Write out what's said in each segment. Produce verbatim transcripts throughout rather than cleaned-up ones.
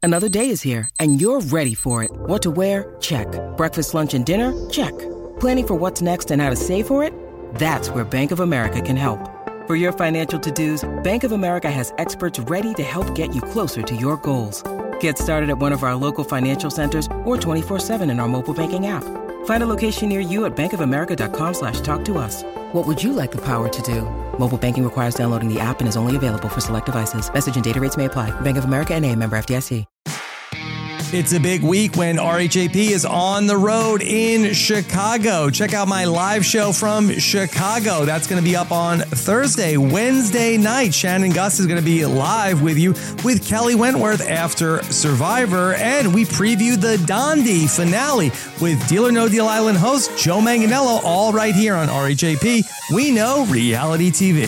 Another day is here, and you're ready for it. What to wear? Check. Breakfast, lunch, and dinner? Check. Planning for what's next and how to save for it? That's where Bank of America can help. For your financial to-dos, Bank of America has experts ready to help get you closer to your goals. Get started at one of our local financial centers or twenty-four seven in our mobile banking app. Find a location near you at bankofamerica.com slash talk to us. What would you like the power to do? Mobile banking requires downloading the app and is only available for select devices. Message and data rates may apply. Bank of America N A, member F D I C. It's a big week when R H A P is on the road in Chicago. Check out my live show from Chicago. That's going to be up on Thursday, Wednesday night. Shannon Gus is going to be live with you with Kelly Wentworth after Survivor. And we preview the Dondi finale with Deal or No Deal Island host Joe Manganiello, all right here on R H A P. We know reality T V.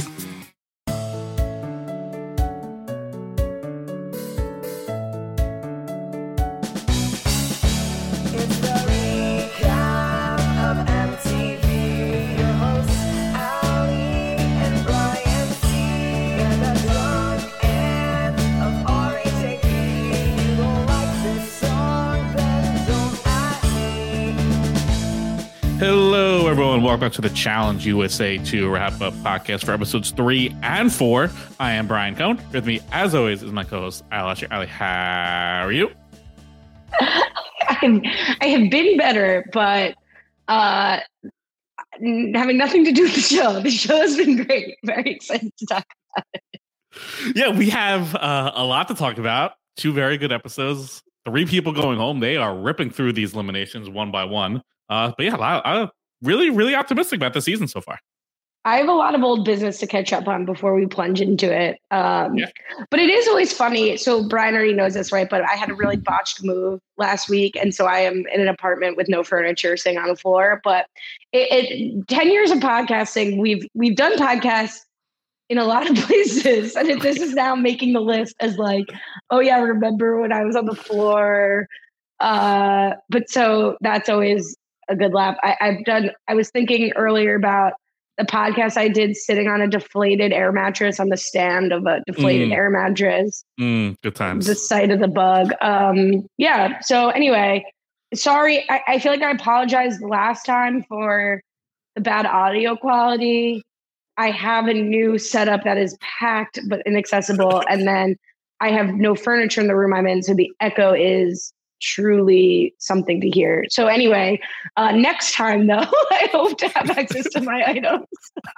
Hello, everyone. Welcome to the Challenge U S A two wrap-up podcast for episodes three and four. I am Brian Cohn. With me, as always, is my co-host, Ali. Ali, how are you? I'm, I have been better, but uh, having nothing to do with the show. The show has been great. Very excited to talk about it. Yeah, we have uh, a lot to talk about. Two very good episodes. Three people going home. They are ripping through these eliminations one by one. Uh, but yeah, I, I'm really, really optimistic about the season so far. I have a lot of old business to catch up on before we plunge into it. Um, yeah. But it is always funny. So Brian already knows this, right? But I had a really botched move last week. And so I am in an apartment with no furniture sitting on the floor. But it, it ten years of podcasting, we've we've done podcasts in a lot of places. And this is now making the list as like, oh yeah, remember when I was on the floor? Uh, but so that's always a good laugh. I, I've done, I was thinking earlier about the podcast I did sitting on a deflated air mattress on the stand of a deflated mm. air mattress. Mm, good times. The site of the bug. Um, yeah. So anyway, sorry. I, I feel like I apologized last time for the bad audio quality. I have a new setup that is packed but inaccessible. And then I have no furniture in the room I'm in. So the echo is truly something to hear. So anyway, uh, next time though, I hope to have access to my items.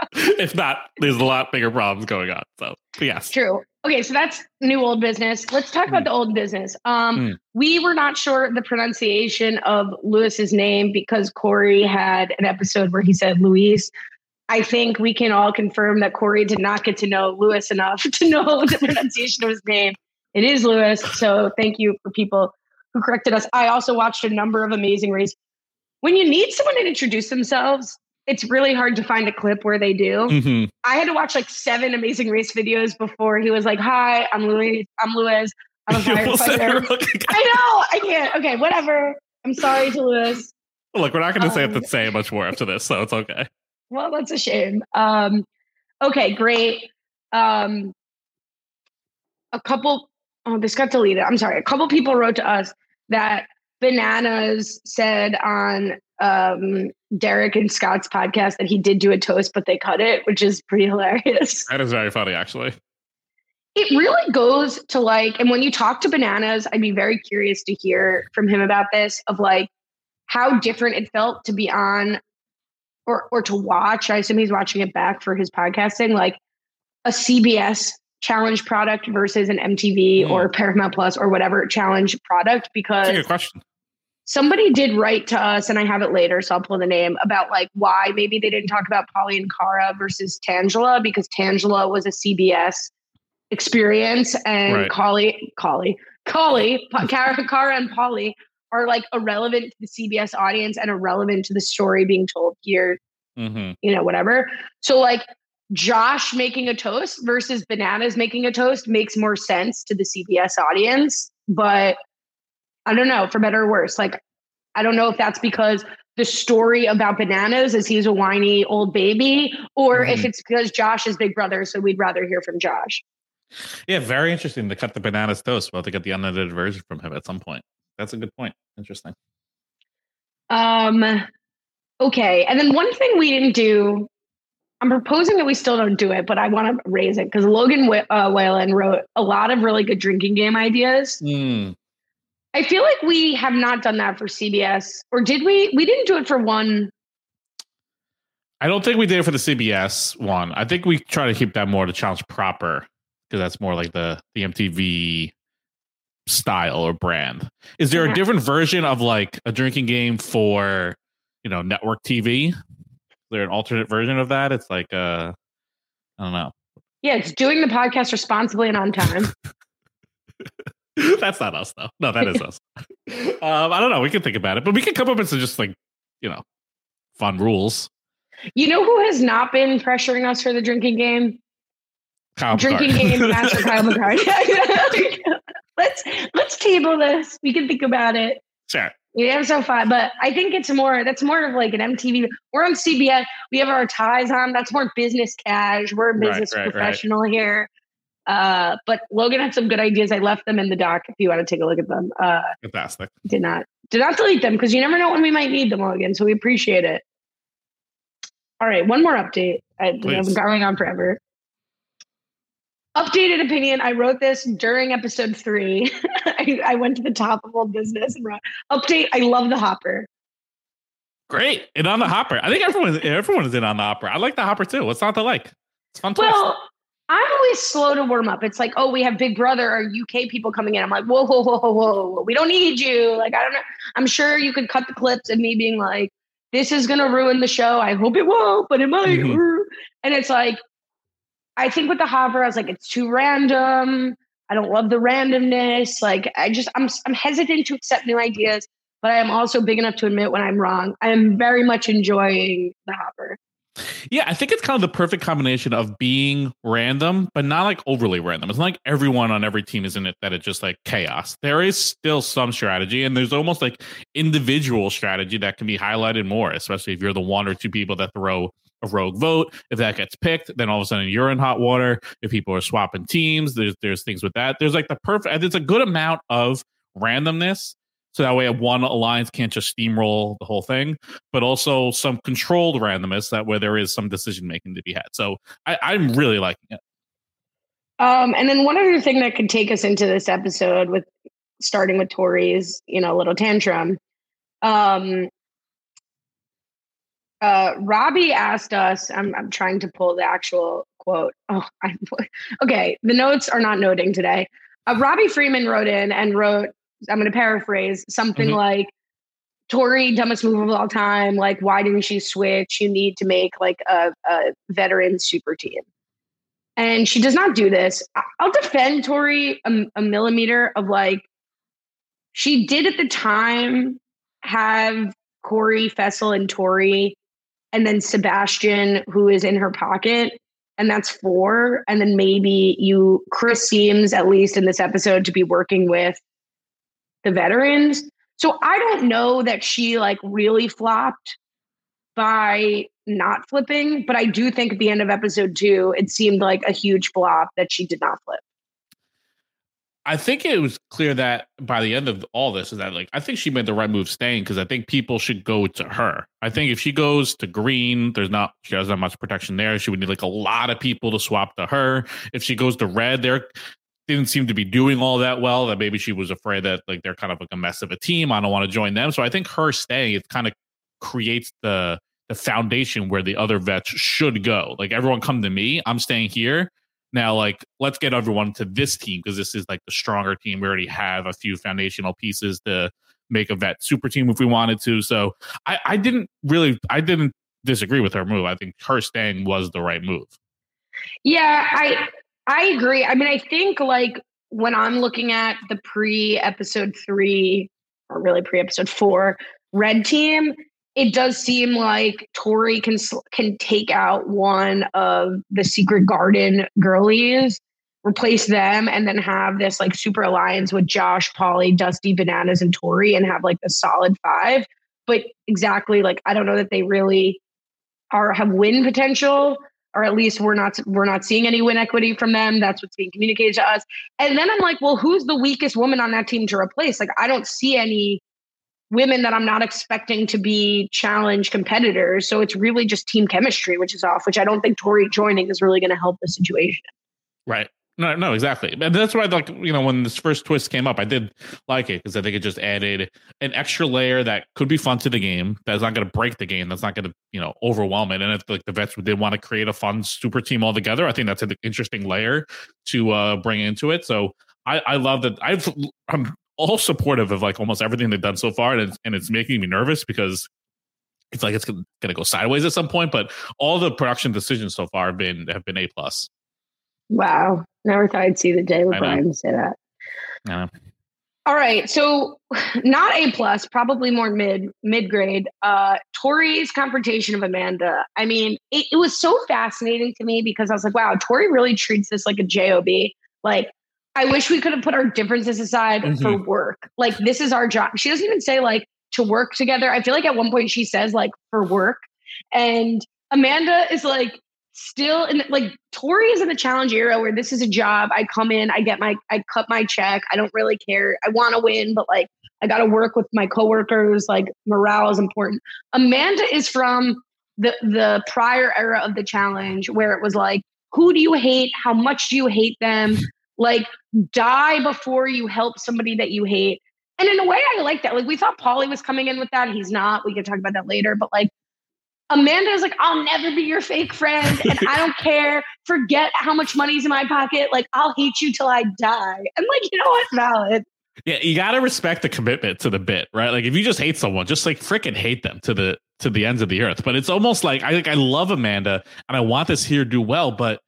If not, there's a lot bigger problems going on. So yes. True. Okay, so that's new old business. Let's talk mm. about the old business. Um, mm. We were not sure of the pronunciation of Lewis's name because Corey had an episode where he said Luis. I think we can all confirm that Corey did not get to know Lewis enough to know the pronunciation of his name. It is Lewis. So thank you for people who corrected us. I also watched a number of Amazing Race. When you need someone to introduce themselves, it's really hard to find a clip where they do. Mm-hmm. I had to watch like seven Amazing Race videos before he was like, hi, I'm Louis. I'm Lewis. I'm a firefighter. I know. I can't. Okay, whatever. I'm sorry to Lewis. Look, we're not going to say um, have to say much more after this, so it's okay. Well, that's a shame. Um, okay, great. Um, a couple, oh, this got deleted. I'm sorry. A couple people wrote to us that Bananas said on um, Derek and Scott's podcast that he did do a toast, but they cut it, which is pretty hilarious. That is very funny, actually. It really goes to like, and when you talk to Bananas, I'd be very curious to hear from him about this, of like how different it felt to be on or or to watch. I assume he's watching it back for his podcasting, like a C B S challenge product versus an M T V mm. or Paramount Plus or whatever challenge product. Because that's a good question. Somebody did write to us, and I have it later, so I'll pull the name, about like why maybe they didn't talk about Polly and Cara versus Tangela, because Tangela was a C B S experience, and right. Collie, Collie, Collie, Cara, Cara and Polly are like irrelevant to the C B S audience and irrelevant to the story being told here, mm-hmm. you know, whatever. So like Josh making a toast versus Bananas making a toast makes more sense to the C B S audience, but I don't know, for better or worse. Like, I don't know if that's because the story about Bananas is he's a whiny old baby, or mm-hmm. if it's because Josh is Big Brother, so we'd rather hear from Josh. Yeah, very interesting to cut the bananas toast. We'll have to get the unedited version from him at some point. That's a good point. Interesting. Um. Okay, and then one thing we didn't do. I'm proposing that we still don't do it, but I want to raise it because Logan uh, Whalen wrote a lot of really good drinking game ideas. Mm. I feel like we have not done that for C B S, or did we? We didn't do it for one. I don't think we did it for the C B S one. I think we try to keep that more to Challenge Proper because that's more like the the M T V style or brand. Is there yeah. a different version of like a drinking game for, you know, network T V? Is there an alternate version of that? It's like, uh, I don't know. Yeah, it's doing the podcast responsibly and on time. That's not us, though. No, that is us. um, I don't know. We can think about it, but we can come up with some just like, you know, fun rules. You know who has not been pressuring us for the drinking game? Kyle drinking McCart. game master Kyle McCart. let's let's table this. We can think about it. Sure. Yeah, so fun, but I think it's more. That's more of like an M T V. We're on C B S. We have our ties on. That's more business cash. We're a business right, right, professional right. here. Uh, but Logan had some good ideas. I left them in the doc if you want to take a look at them. Uh, Fantastic. Did not did not delete them because you never know when we might need them, Logan. So we appreciate it. All right, one more update. I've been going on forever. Updated opinion. I wrote this during episode three. I, I went to the top of Old Business and wrote, update. I love the Hopper. Great. And on the Hopper. I think everyone, everyone is in on the Hopper. I like the Hopper too. What's not to like? It's fun. Well, twist. I'm always slow to warm up. It's like, oh, we have Big Brother or U K people coming in. I'm like, whoa, whoa, whoa, whoa, whoa. We don't need you. Like, I don't know. I'm sure you could cut the clips of me being like, this is going to ruin the show. I hope it won't, but it might. Mm-hmm. And it's like, I think with the Hopper, I was like, it's too random. I don't love the randomness. Like, I just, I'm, I'm hesitant to accept new ideas, but I am also big enough to admit when I'm wrong. I am very much enjoying the Hopper. Yeah, I think it's kind of the perfect combination of being random, but not like overly random. It's not like everyone on every team is in it that it's just like chaos. There is still some strategy, and there's almost like individual strategy that can be highlighted more, especially if you're the one or two people that throw a rogue vote. If that gets picked, then all of a sudden you're in hot water. If people are swapping teams, there's there's things with that. There's like the perfect, it's a good amount of randomness. So that way one alliance can't just steamroll the whole thing, but also some controlled randomness that where there is some decision making to be had. So I, I'm really liking it. Um, and then one other thing that could take us into this episode with starting with Tori's, you know, little tantrum. Um, uh, Robbie asked us, I'm, I'm trying to pull the actual quote. Oh, I, okay. The notes are not noting today. Uh, Robbie Freeman wrote in and wrote, I'm going to paraphrase something mm-hmm. like, Tori, dumbest move of all time. Like, why didn't she switch? You need to make like a, a veteran super team. And she does not do this. I'll defend Tori a, a millimeter of like, she did at the time have Corey, Fessel, and Tori, and then Sebastian, who is in her pocket. And that's four. And then maybe you, Chris seems, at least in this episode, to be working with the veterans. So I don't know that she like really flopped by not flipping, but I do think at the end of episode two, it seemed like a huge flop that she did not flip. I think it was clear that by the end of all this is that like, I think she made the right move staying because I think people should go to her. I think if she goes to green, there's not, she doesn't have much protection there. She would need like a lot of people to swap to her. If she goes to red, there didn't seem to be doing all that well, that maybe she was afraid that like they're kind of like a mess of a team. I don't want to join them. So I think her staying, it kind of creates the the foundation where the other vets should go. Like, everyone come to me, I'm staying here. Now, like, let's get everyone to this team because this is like the stronger team. We already have a few foundational pieces to make a vet super team if we wanted to. So I, I didn't really, I didn't disagree with her move. I think her staying was the right move. Yeah, I I agree. I mean, I think like when I'm looking at the pre-episode three, or really pre-episode four, red team, it does seem like Tori can can take out one of the Secret Garden girlies, replace them, and then have this like super alliance with Josh, Polly, Dusty, Bananas, and Tori, and have like the solid five. But exactly, like, I don't know that they really are have win potential or at least we're not we're not seeing any win equity from them. That's what's being communicated to us. And then I'm like, well, who's the weakest woman on that team to replace? Like, I don't see any women that I'm not expecting to be challenge competitors. So it's really just team chemistry, which is off, which I don't think Tori joining is really going to help the situation. Right. No, no, exactly. And that's why, like, you know, when this first twist came up, I did like it because I think it just added an extra layer that could be fun to the game. That's not going to break the game. That's not going to, you know, overwhelm it. And if like the vets did want to create a fun super team altogether, I think that's an interesting layer to uh, bring into it. So I, I love that. I've, I'm all supportive of like almost everything they've done so far, and it's, and it's making me nervous because it's like it's going to go sideways at some point. But all the production decisions so far have been have been A plus. Wow. Never thought I'd see the day with Brian say that. I know. All right. So not A plus, probably more mid, mid grade. Uh, Tori's confrontation of Amanda. I mean, it, it was so fascinating to me because I was like, wow, Tori really treats this like a job. Like, I wish we could have put our differences aside mm-hmm. for work. Like, this is our job. She doesn't even say like to work together. I feel like at one point she says like for work. And Amanda is like, still in the, like Tori is in the challenge era where this is a job. I come in, I get my, I cut my check. I don't really care. I want to win, but like, I got to work with my coworkers. Like, morale is important. Amanda is from the, the prior era of the challenge where it was like, who do you hate? How much do you hate them? Like, die before you help somebody that you hate. And in a way I like that. Like, we thought Paulie was coming in with that. He's not. We can talk about that later, but like, Amanda is like, I'll never be your fake friend. And I don't care. Forget how much money's in my pocket. Like, I'll hate you till I die. And like, you know what? Valid. Yeah, you got to respect the commitment to the bit, right? Like, if you just hate someone, just like freaking hate them to the to the ends of the earth. But it's almost like, I think I love Amanda and I want this here to do well, but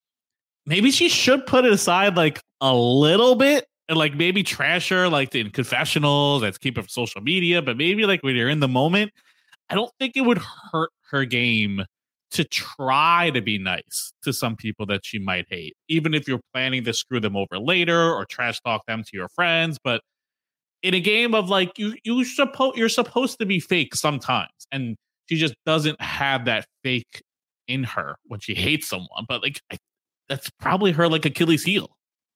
maybe she should put it aside like a little bit and like maybe trash her like in confessionals. Let's keep it for social media. But maybe like when you're in the moment, I don't think it would hurt her game to try to be nice to some people that she might hate, even if you're planning to screw them over later or trash talk them to your friends. But in a game of like, you, you suppo- you're supposed to be fake sometimes. And she just doesn't have that fake in her when she hates someone. But like, I, that's probably her like Achilles heel.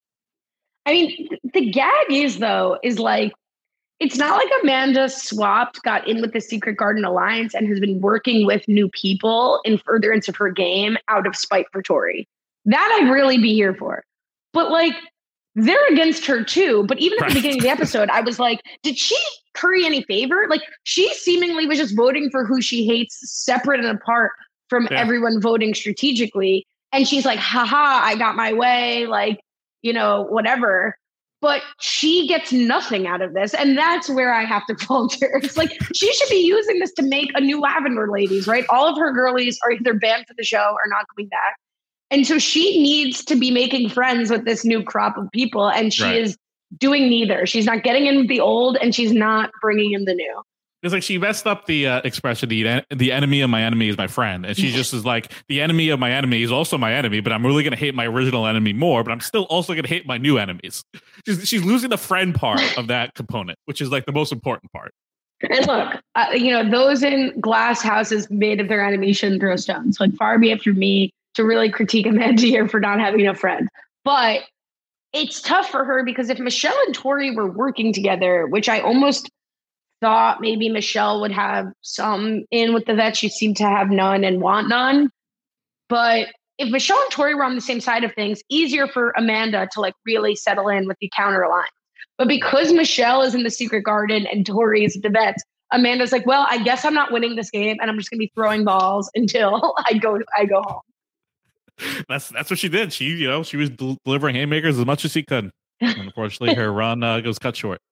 I mean, the gag is though, is like, it's not like Amanda swapped, got in with the Secret Garden Alliance and has been working with new people in furtherance of her game out of spite for Tori. That I'd really be here for. But like, they're against her too. But even at the beginning of the episode, I was like, did she curry any favor? Like, she seemingly was just voting for who she hates separate and apart from yeah. everyone voting strategically. And she's like, haha, I got my way. Like, you know, whatever. But she gets nothing out of this. And that's where I have to falter. It's like, she should be using this to make a new Lavender Ladies, right? All of her girlies are either banned for the show or not coming back. And so she needs to be making friends with this new crop of people. And she right. is doing neither. She's not getting in with the old and she's not bringing in the new. It's like she messed up the uh, expression, the the enemy of my enemy is my friend. And she just is like, the enemy of my enemy is also my enemy, but I'm really going to hate my original enemy more, but I'm still also going to hate my new enemies. She's, she's losing the friend part of that component, which is like the most important part. And look, uh, you know, those in glass houses made of their enemies shouldn't throw stones. Like, far be it from me to really critique Amanda here for not having a friend. But it's tough for her because if Michelle and Tori were working together, which I almost thought maybe Michelle would have some in with the vets. She seemed to have none and want none. But if Michelle and Tori were on the same side of things, easier for Amanda to like really settle in with the counter alliance. But because Michelle is in the Secret Garden and Tori is at the vets, Amanda's like, well, I guess I'm not winning this game and I'm just going to be throwing balls until I go I go home. That's that's what she did. She, you know, she was del- delivering haymakers as much as she could. And unfortunately, her run uh, goes cut short.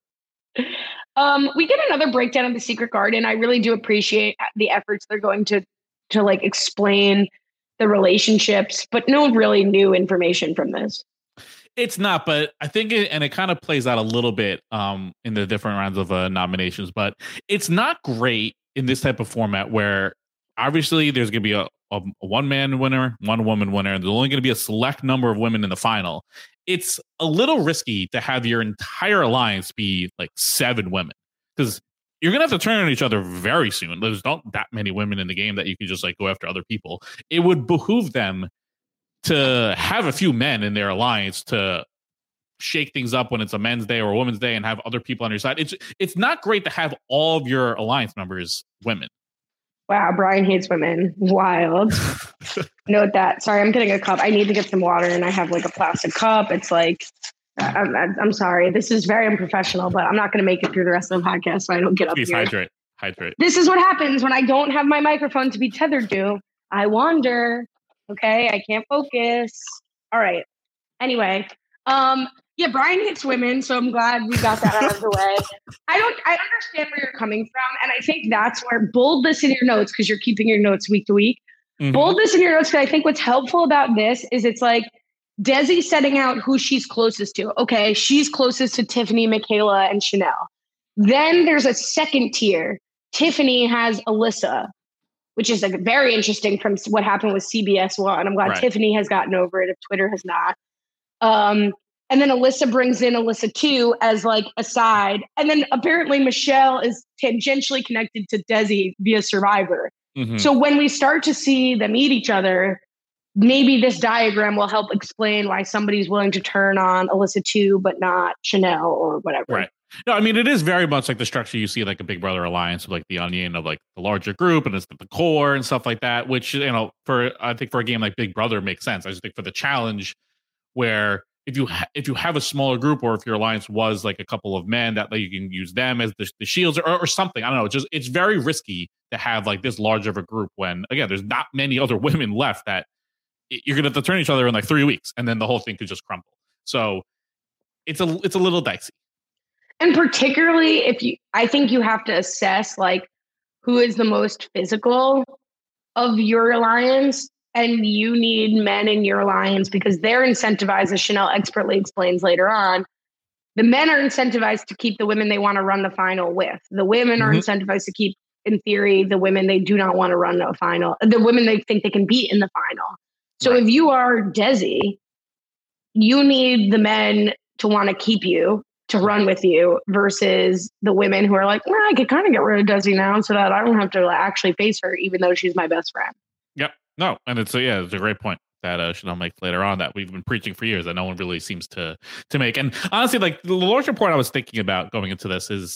Um, we get another breakdown of the Secret Garden. I really do appreciate the efforts they're going to to like explain the relationships, but no really new information from this. It's not, but I think it, and it kind of plays out a little bit um, in the different rounds of uh, nominations, but it's not great in this type of format where obviously there's going to be a, a, a one man winner, one woman winner, and there's only going to be a select number of women in the final. It's a little risky to have your entire alliance be like seven women because you're gonna have to turn on each other very soon. There's not that many women in the game that you can just like go after other people. It would behoove them to have a few men in their alliance to shake things up when it's a men's day or a women's day and have other people on your side. It's it's not great to have all of your alliance members women. Wow, Brian hates women. Wild. Note that. Sorry, I'm getting a cup. I need to get some water, and I have like a plastic cup. It's like, I'm, I'm sorry. This is very unprofessional, but I'm not going to make it through the rest of the podcast, so I don't get up Please here. hydrate. Hydrate. This is what happens when I don't have my microphone to be tethered to. I wander. Okay, I can't focus. All right. Anyway, um, yeah, Brian hates women, so I'm glad we got that out of the way. I don't, I understand where you're coming from, and I think that's where bold this in your notes because you're keeping your notes week to week. Mm-hmm. Bold this in your notes because I think what's helpful about this is it's like Desi setting out who she's closest to. Okay, she's closest to Tiffany, Michaela, and Chanel. Then there's a second tier. Tiffany has Alyssa, which is like very interesting from what happened with C B S One. I'm glad right. Tiffany has gotten over it if Twitter has not. Um, and then Alyssa brings in Alyssa two as like a side. And then apparently Michelle is tangentially connected to Desi via Survivor. Mm-hmm. So when we start to see them meet each other, maybe this diagram will help explain why somebody's willing to turn on Alyssa two, but not Chanel or whatever. Right. No, I mean, it is very much like the structure you see like a Big Brother alliance with like the onion of like the larger group and it's the core and stuff like that, which, you know, for I think for a game like Big Brother makes sense. I just think for the challenge where if you ha- if you have a smaller group or if your alliance was like a couple of men that like, you can use them as the, the shields or, or something. I don't know. Just it's very risky to have like this large of a group when, again, there's not many other women left that you're going to have to turn each other in like three weeks and then the whole thing could just crumble. So it's a it's a little dicey. And particularly if you, I think you have to assess like who is the most physical of your alliance, and you need men in your alliance because they're incentivized, as Chanel expertly explains later on. The men are incentivized to keep the women they want to run the final with. The women mm-hmm. are incentivized to keep, in theory, the women they do not want to run the final, the women they think they can beat in the final. So right. if you are Desi, you need the men to want to keep you, to run with you, versus the women who are like, well, I could kind of get rid of Desi now so that I don't have to actually face her, even though she's my best friend. Yep. No. And it's a, yeah, it's a great point that uh, Chanel makes later on that we've been preaching for years that no one really seems to to make. And honestly, like the larger point I was thinking about going into this is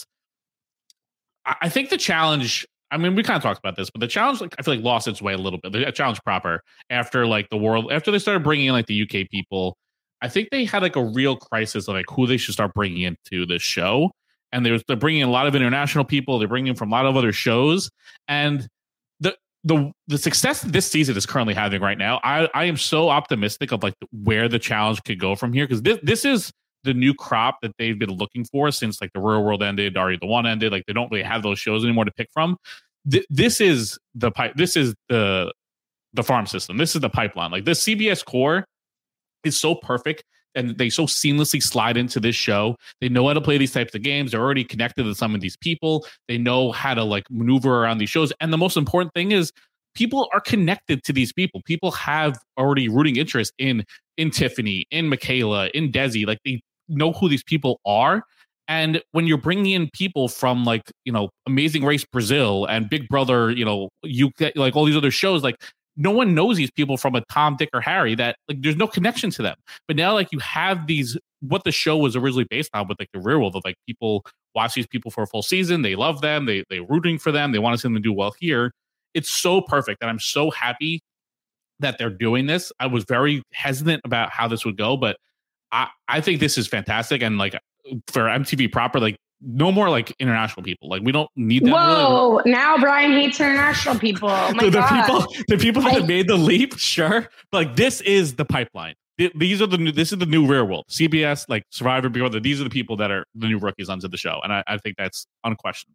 I, I think the challenge, I mean, we kind of talked about this, but the challenge, like, I feel like lost its way a little bit. The challenge proper after like the world, after they started bringing in like the U K people, I think they had like a real crisis of like who they should start bringing into this show. And there's they're bringing in a lot of international people. They're bringing in from a lot of other shows. And the the the success this season is currently having right now, I, I am so optimistic of like where the challenge could go from here. Because this, this is the new crop that they've been looking for since like the Real World ended, Are You the One ended. Like they don't really have those shows anymore to pick from. Th- this is the pipe. This is the the farm system. This is the pipeline. Like this C B S core is so perfect and they so seamlessly slide into this show. They know how to play these types of games. They're already connected to some of these people. They know how to like maneuver around these shows. And the most important thing is people are connected to these people. People have already rooting interest in, in Tiffany, in Michaela, in Desi. Like they know who these people are. And when you're bringing in people from like, you know, Amazing Race Brazil and Big Brother, you know, you get like all these other shows, like no one knows these people from a Tom, Dick, or Harry. That like there's no connection to them. But now like you have these, what the show was originally based on with like the Real World of like people watch these people for a full season. They love them. They they're rooting for them. They want to see them do well here. It's so perfect. And I'm so happy that they're doing this. I was very hesitant about how this would go, but I, I think this is fantastic. And like for M T V proper, like no more like international people. Like we don't need that. Whoa! Really. Now Brian hates international people. Oh my the, the God. people, the people that I, have made the leap, sure. But like this is the pipeline. These are the new. This is the new Real World. C B S, like Survivor, Big Brother. These are the people that are the new rookies onto the show, and I, I think that's unquestioned.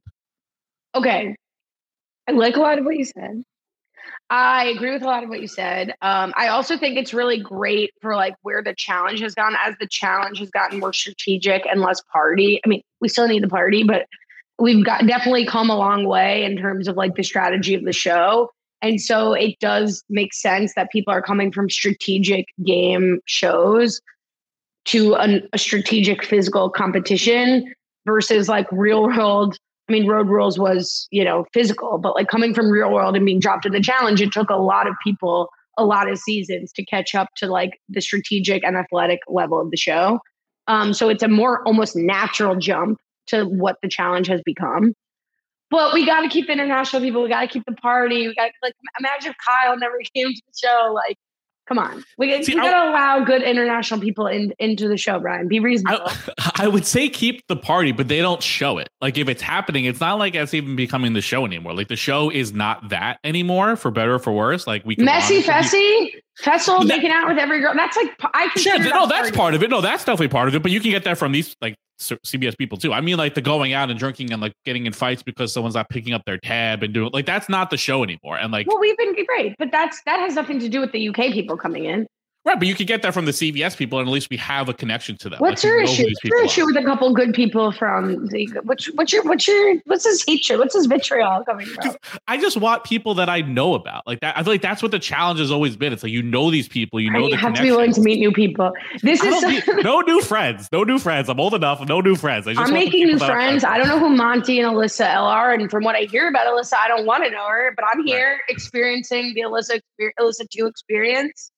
Okay, I like a lot of what you said. I agree with a lot of what you said. Um, I also think it's really great for like where the challenge has gone as the challenge has gotten more strategic and less party. I mean, we still need the party, but we've got definitely come a long way in terms of like the strategy of the show. And so it does make sense that people are coming from strategic game shows to an, a strategic physical competition versus like real world I mean, Road Rules was, you know, physical, but like coming from Real World and being dropped in the challenge, it took a lot of people a lot of seasons to catch up to like the strategic and athletic level of the show. Um, so it's a more almost natural jump to what the challenge has become. But we got to keep the international people. We got to keep the party. We got to like imagine if Kyle never came to the show. Like, come on, we, See, we got to allow good international people in, into the show, Brian. Be reasonable. I, I would say keep the party, but they don't show it. Like if it's happening, it's not like it's even becoming the show anymore. Like the show is not that anymore, for better or for worse. Like we can messy, fessy, Fessel making out with every girl. That's like I sure. No, that's party. part of it. No, that's definitely part of it. But you can get that from these like C B S people too. I mean, like the going out and drinking and like getting in fights because someone's not picking up their tab and doing like that's not the show anymore. And like, well, we've been great, but that's that has nothing to do with the U K people coming in. Right, but you can get that from the C B S people, and at least we have a connection to them. What's like, your issue? What's your issue are. with a couple good people from the? What's what's your what's your what's his hatred? What's his vitriol coming from? I just want people that I know about, like that. I feel like that's what the challenge has always been. It's like you know these people, you know. You have to be willing to meet new people. This is be, no new friends, no new friends. I'm old enough, no new friends. I just I'm making new friends. I don't know who Monty and Alyssa L are, and from what I hear about Alyssa, I don't want to know her, but I'm here right. experiencing the Alyssa Alyssa two experience.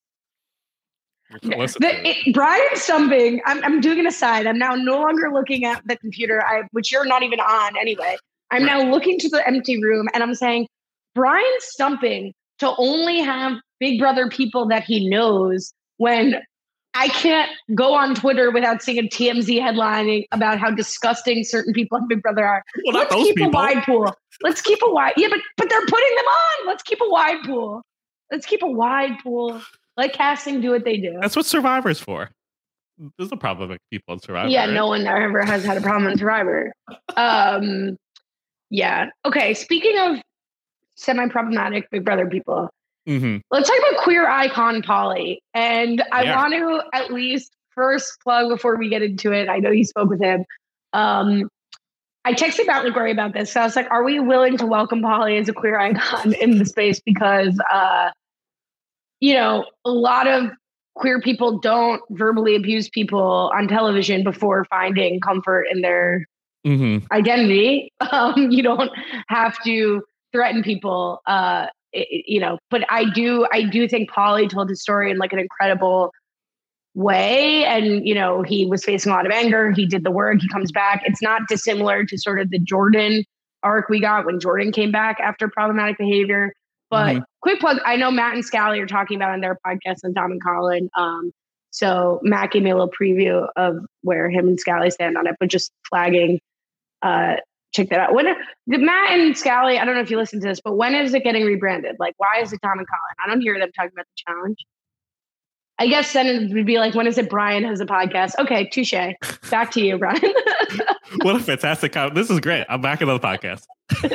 The, it, Brian stumping. I'm, I'm doing an aside. I'm now no longer looking at the computer, I, which you're not even on anyway. I'm right. now looking to the empty room and I'm saying, Brian stumping to only have Big Brother people that he knows when I can't go on Twitter without seeing a T M Z headlining about how disgusting certain people on Big Brother are. Well, Let's keep people. a wide pool. Let's keep a wide. Yeah, but but they're putting them on. Let's keep a wide pool. Let's keep a wide pool. Let casting do what they do. That's what Survivor's for. There's a problem with people in Survivor. Yeah, right? no one ever has had a problem in Survivor. um, yeah. Okay, speaking of semi-problematic Big Brother people, mm-hmm. let's talk about queer icon Polly. And I yeah. want to at least first plug before we get into it. I know you spoke with him. Um, I texted Matt LaGuardia about this. So I was like, are we willing to welcome Polly as a queer icon in the space? Because... Uh, you know, a lot of queer people don't verbally abuse people on television before finding comfort in their mm-hmm. identity. Um, you don't have to threaten people, uh, it, you know, but I do, I do think Polly told his story in like an incredible way. And, you know, he was facing a lot of anger. He did the work. He comes back. It's not dissimilar to sort of the Jordan arc we got when Jordan came back after problematic behavior. But mm-hmm. quick plug, I know Matt and Scally are talking about on their podcast and Dom and Colin. Um, so Matt gave me a little preview of where him and Scally stand on it, but just flagging, uh, check that out. When the Matt and Scally, I don't know if you listen to this, but when is it getting rebranded? Like, why is it Dom and Colin? I don't hear them talking about the challenge. I guess then it would be like, when is it Brian has a podcast? Okay, touche. Back to you, Brian. What a fantastic comment. This is great. I'm back on the podcast.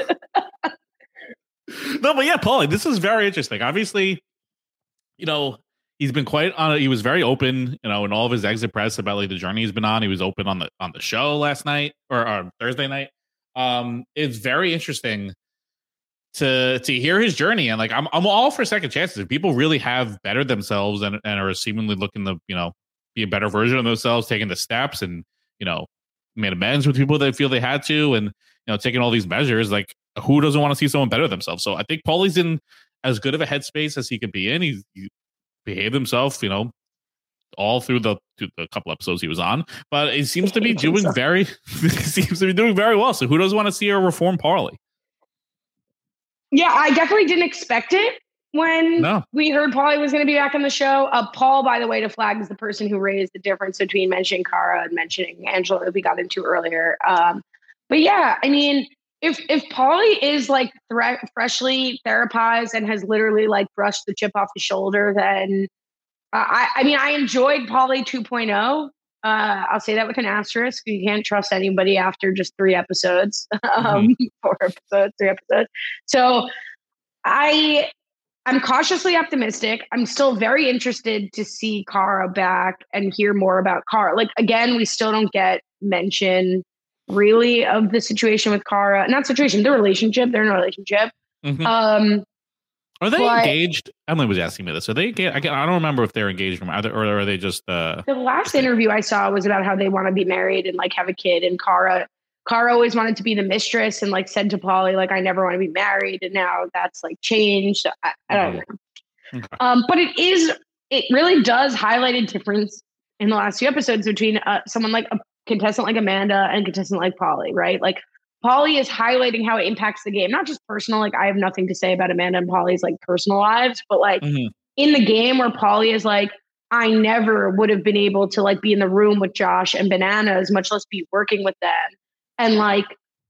No, but yeah, Paulie, this is very interesting. Obviously, you know, he's been quite on. He was very open, you know, in all of his exit press about like the journey he's been on. He was open on the on the show last night or, or Thursday night. Um, it's very interesting to to hear his journey, and like I'm I'm all for second chances. If people really have bettered themselves and and are seemingly looking to you know be a better version of themselves, taking the steps and you know made amends with people they feel they had to, and you know taking all these measures, like. Who doesn't want to see someone better themselves? So I think Paulie's in as good of a headspace as he could be in. He, he behaved himself, you know, all through the, the couple episodes he was on. But he seems to be doing very, he seems to be doing very well. So who doesn't want to see a reform Paulie? Yeah, I definitely didn't expect it when no. we heard Paulie was going to be back on the show. Uh, Paul, by the way, to flag, is the person who raised the difference between mentioning Cara and mentioning Angela that we got into earlier. Um, but yeah, I mean. If if Paulie is like thre- freshly therapized and has literally like brushed the chip off the shoulder, then uh, I I mean I enjoyed Paulie two point oh. Uh, I'll say that with an asterisk. You can't trust anybody after just three episodes, um, mm-hmm. four episodes, three episodes. So I I'm cautiously optimistic. I'm still very interested to see Cara back and hear more about Cara. Like again, we still don't get mention. Really of the situation with Cara, not situation, the relationship. They're in a relationship. Mm-hmm. Um, are they but, engaged? Emily was asking me this. Are they engaged? I don't remember if they're engaged or, or are they just. Uh, the last interview I saw was about how they want to be married and like have a kid. And Cara, Cara always wanted to be the mistress and like said to Paulie, like, I never want to be married. And now that's like changed. So I, I don't know. Okay. Um, but it is, it really does highlight a difference in the last few episodes between uh, someone like a contestant like Amanda and contestant like Paulie, right? Like Paulie is highlighting how it impacts the game, not just personal. Like I have nothing to say about Amanda and Paulie's like personal lives, but like mm-hmm. in the game where Paulie is like, I never would have been able to like be in the room with Josh and Bananas, much less be working with them. And like,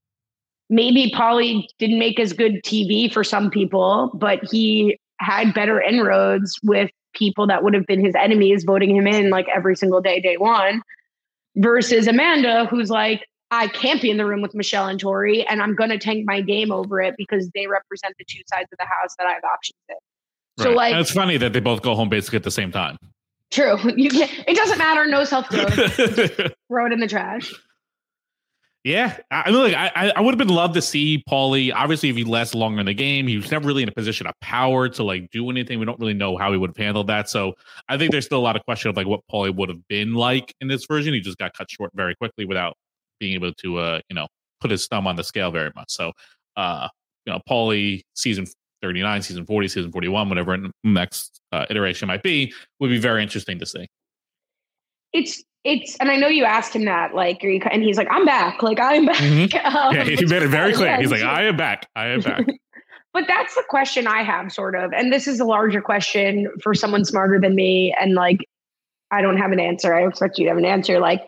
maybe Paulie didn't make as good T V for some people, but he had better inroads with people that would have been his enemies voting him in like every single day, day one, versus Amanda, who's like, I can't be in the room with Michelle and Tori, and I'm going to tank my game over it because they represent the two sides of the house that I have options in. Right. So like, and it's funny that they both go home basically at the same time. True. You can't, it doesn't matter. No self-growth. Throw it in the trash. Yeah, I mean, like I, I would have been loved to see Paulie. Obviously, if he lasts longer in the game, he was never really in a position of power to like do anything. We don't really know how he would have handled that. So I think there's still a lot of question of like what Paulie would have been like in this version. He just got cut short very quickly without being able to, uh, you know, put his thumb on the scale very much. So, uh, you know, Paulie season thirty-nine, season forty, season forty-one, whatever next uh, iteration might be, would be very interesting to see. It's. It's, and I know you asked him that, like, you, and he's like, I'm back. Like, I'm back. Mm-hmm. Um, yeah, he made it very clear. He's like, I am back. I am back. But that's the question I have, sort of. And this is a larger question for someone smarter than me. And like, I don't have an answer. I expect you to have an answer. Like,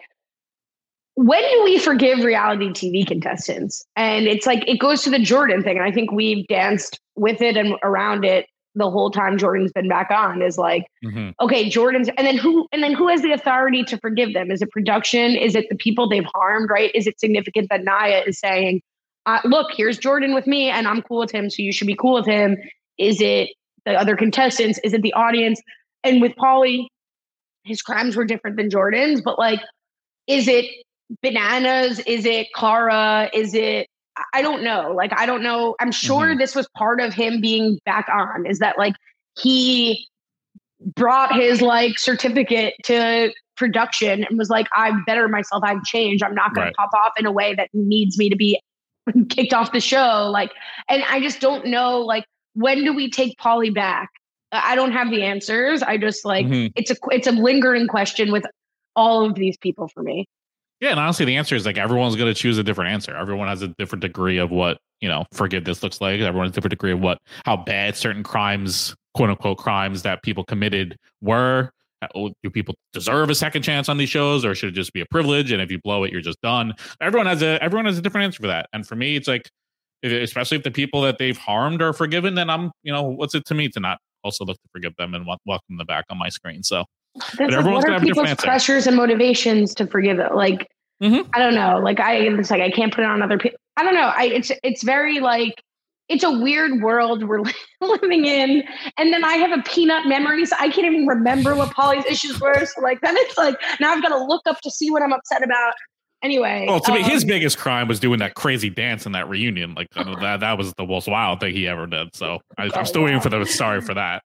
when do we forgive reality T V contestants? And it's like, it goes to the Jordan thing. And I think we've danced with it and around it the whole time Jordan's been back on, is like, mm-hmm. okay, Jordan's, and then who, and then who has the authority to forgive them? Is it production? Is it the people they've harmed? Right? Is it significant that Naya is saying, uh, look, here's Jordan with me and I'm cool with him, so you should be cool with him? Is it the other contestants? Is it the audience? And with Paulie, his crimes were different than Jordan's, but like, is it Bananas? Is it Cara? Is it, I don't know. Like, I don't know. I'm sure mm-hmm. this was part of him being back on, is that like he brought his like certificate to production and was like, I've bettered myself. I've changed. I'm not going right. to pop off in a way that needs me to be kicked off the show. Like, and I just don't know, like, when do we take Paulie back? I don't have the answers. I just like, mm-hmm. it's a, it's a lingering question with all of these people for me. Yeah, and honestly, the answer is like everyone's going to choose a different answer. Everyone has a different degree of what, you know, forgiveness looks like. Everyone has a different degree of what, how bad certain crimes, quote unquote, crimes that people committed were. Do people deserve a second chance on these shows, or should it just be a privilege? And if you blow it, you're just done. Everyone has a everyone has a different answer for that. And for me, it's like, especially if the people that they've harmed are forgiven, then I'm, you know, what's it to me to not also look to forgive them and welcome them back on my screen? So. That's like, what are people's pressures and motivations to forgive it? Like, mm-hmm. I don't know. Like, I, it's like, I can't put it on other people. I don't know. I, it's, it's very like, it's a weird world we're living in. And then I have a peanut memory, so I can't even remember what Paulie's issues were. So like, then it's like, now I've got to look up to see what I'm upset about. Anyway. Well, to um, me, his biggest crime was doing that crazy dance in that reunion. Like that, that was the most wild thing he ever did. So I, I'm still waiting for the sorry for that.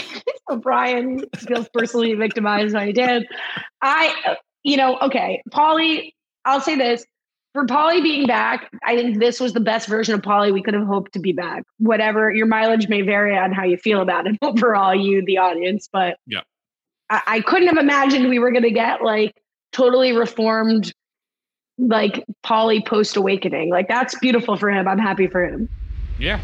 Brian feels personally victimized by dad. I, you know, okay, Paulie, I'll say this. For Paulie being back, I think this was the best version of Paulie we could have hoped to be back. Whatever, your mileage may vary on how you feel about it overall, you, the audience, but yeah, I, I couldn't have imagined we were going to get like totally reformed, like Paulie post-awakening. Like, that's beautiful for him. I'm happy for him. Yeah.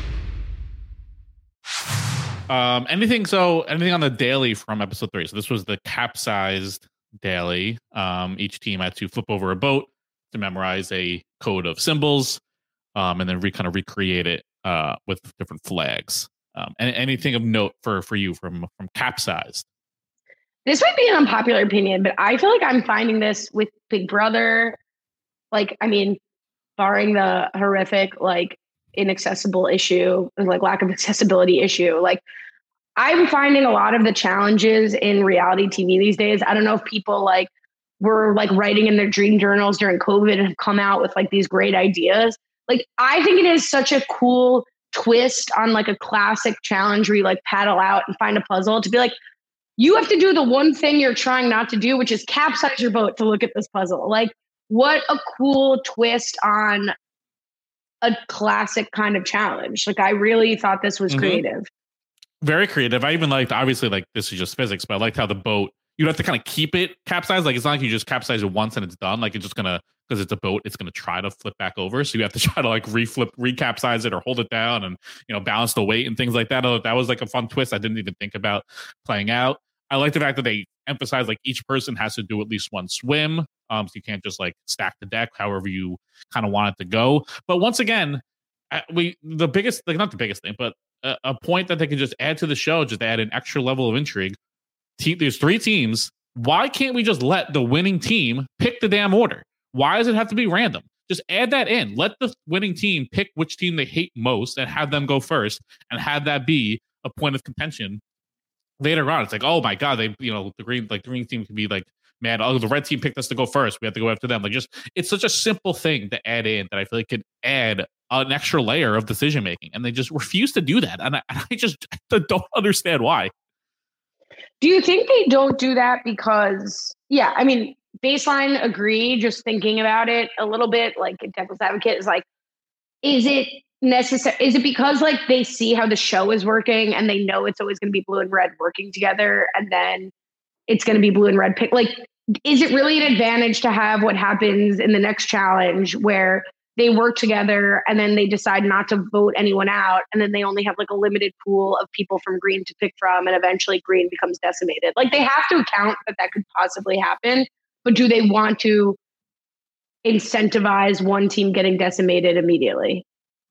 Um, anything so anything on the daily from episode three. So this was the capsized daily. Um, each team had to flip over a boat to memorize a code of symbols, um, and then re kind of recreate it uh, with different flags. Um, and anything of note for for you from from capsized? This might be an unpopular opinion, but I feel like I'm finding this with Big Brother. Like, I mean, barring the horrific, like, inaccessible issue, like lack of accessibility issue. Like, I'm finding a lot of the challenges in reality T V these days. I don't know if people like were like writing in their dream journals during COVID and have come out with like these great ideas. Like, I think it is such a cool twist on like a classic challenge where you like paddle out and find a puzzle to be like, you have to do the one thing you're trying not to do, which is capsize your boat to look at this puzzle. Like, what a cool twist on a classic kind of challenge. Like, I really thought this was mm-hmm. creative. Very creative. I even liked, obviously, like, this is just physics, but I liked how the boat, you have to kind of keep it capsized. Like, it's not like you just capsize it once and it's done. Like, it's just going to, because it's a boat, it's going to try to flip back over. So you have to try to, like, reflip, recapsize it or hold it down and, you know, balance the weight and things like that. That was, like, a fun twist I didn't even think about playing out. I like the fact that they emphasize, like, each person has to do at least one swim. Um, so you can't just, like, stack the deck however you kind of want it to go. But once again, we the biggest, like, not the biggest thing, but a, a point that they can just add to the show, just add an extra level of intrigue. Te- there's three teams. Why can't we just let the winning team pick the damn order? Why does it have to be random? Just add that in. Let the winning team pick which team they hate most and have them go first and have that be a point of contention later on. It's like, oh my God, they, you know, the green, like the green team could be like, man, oh, the red team picked us to go first. We have to go after them. Like, just, it's such a simple thing to add in that I feel like could add an extra layer of decision making. And they just refuse to do that. And I, I just don't understand why. Do you think they don't do that because, yeah, I mean, baseline agree, just thinking about it a little bit, like devil's advocate is like, is it necessary? Is it because like they see how the show is working and they know it's always going to be blue and red working together and then it's going to be blue and red pick? Like, is it really an advantage to have what happens in the next challenge where they work together and then they decide not to vote anyone out and then they only have like a limited pool of people from green to pick from and eventually green becomes decimated? Like, they have to account that that could possibly happen, but do they want to incentivize one team getting decimated immediately?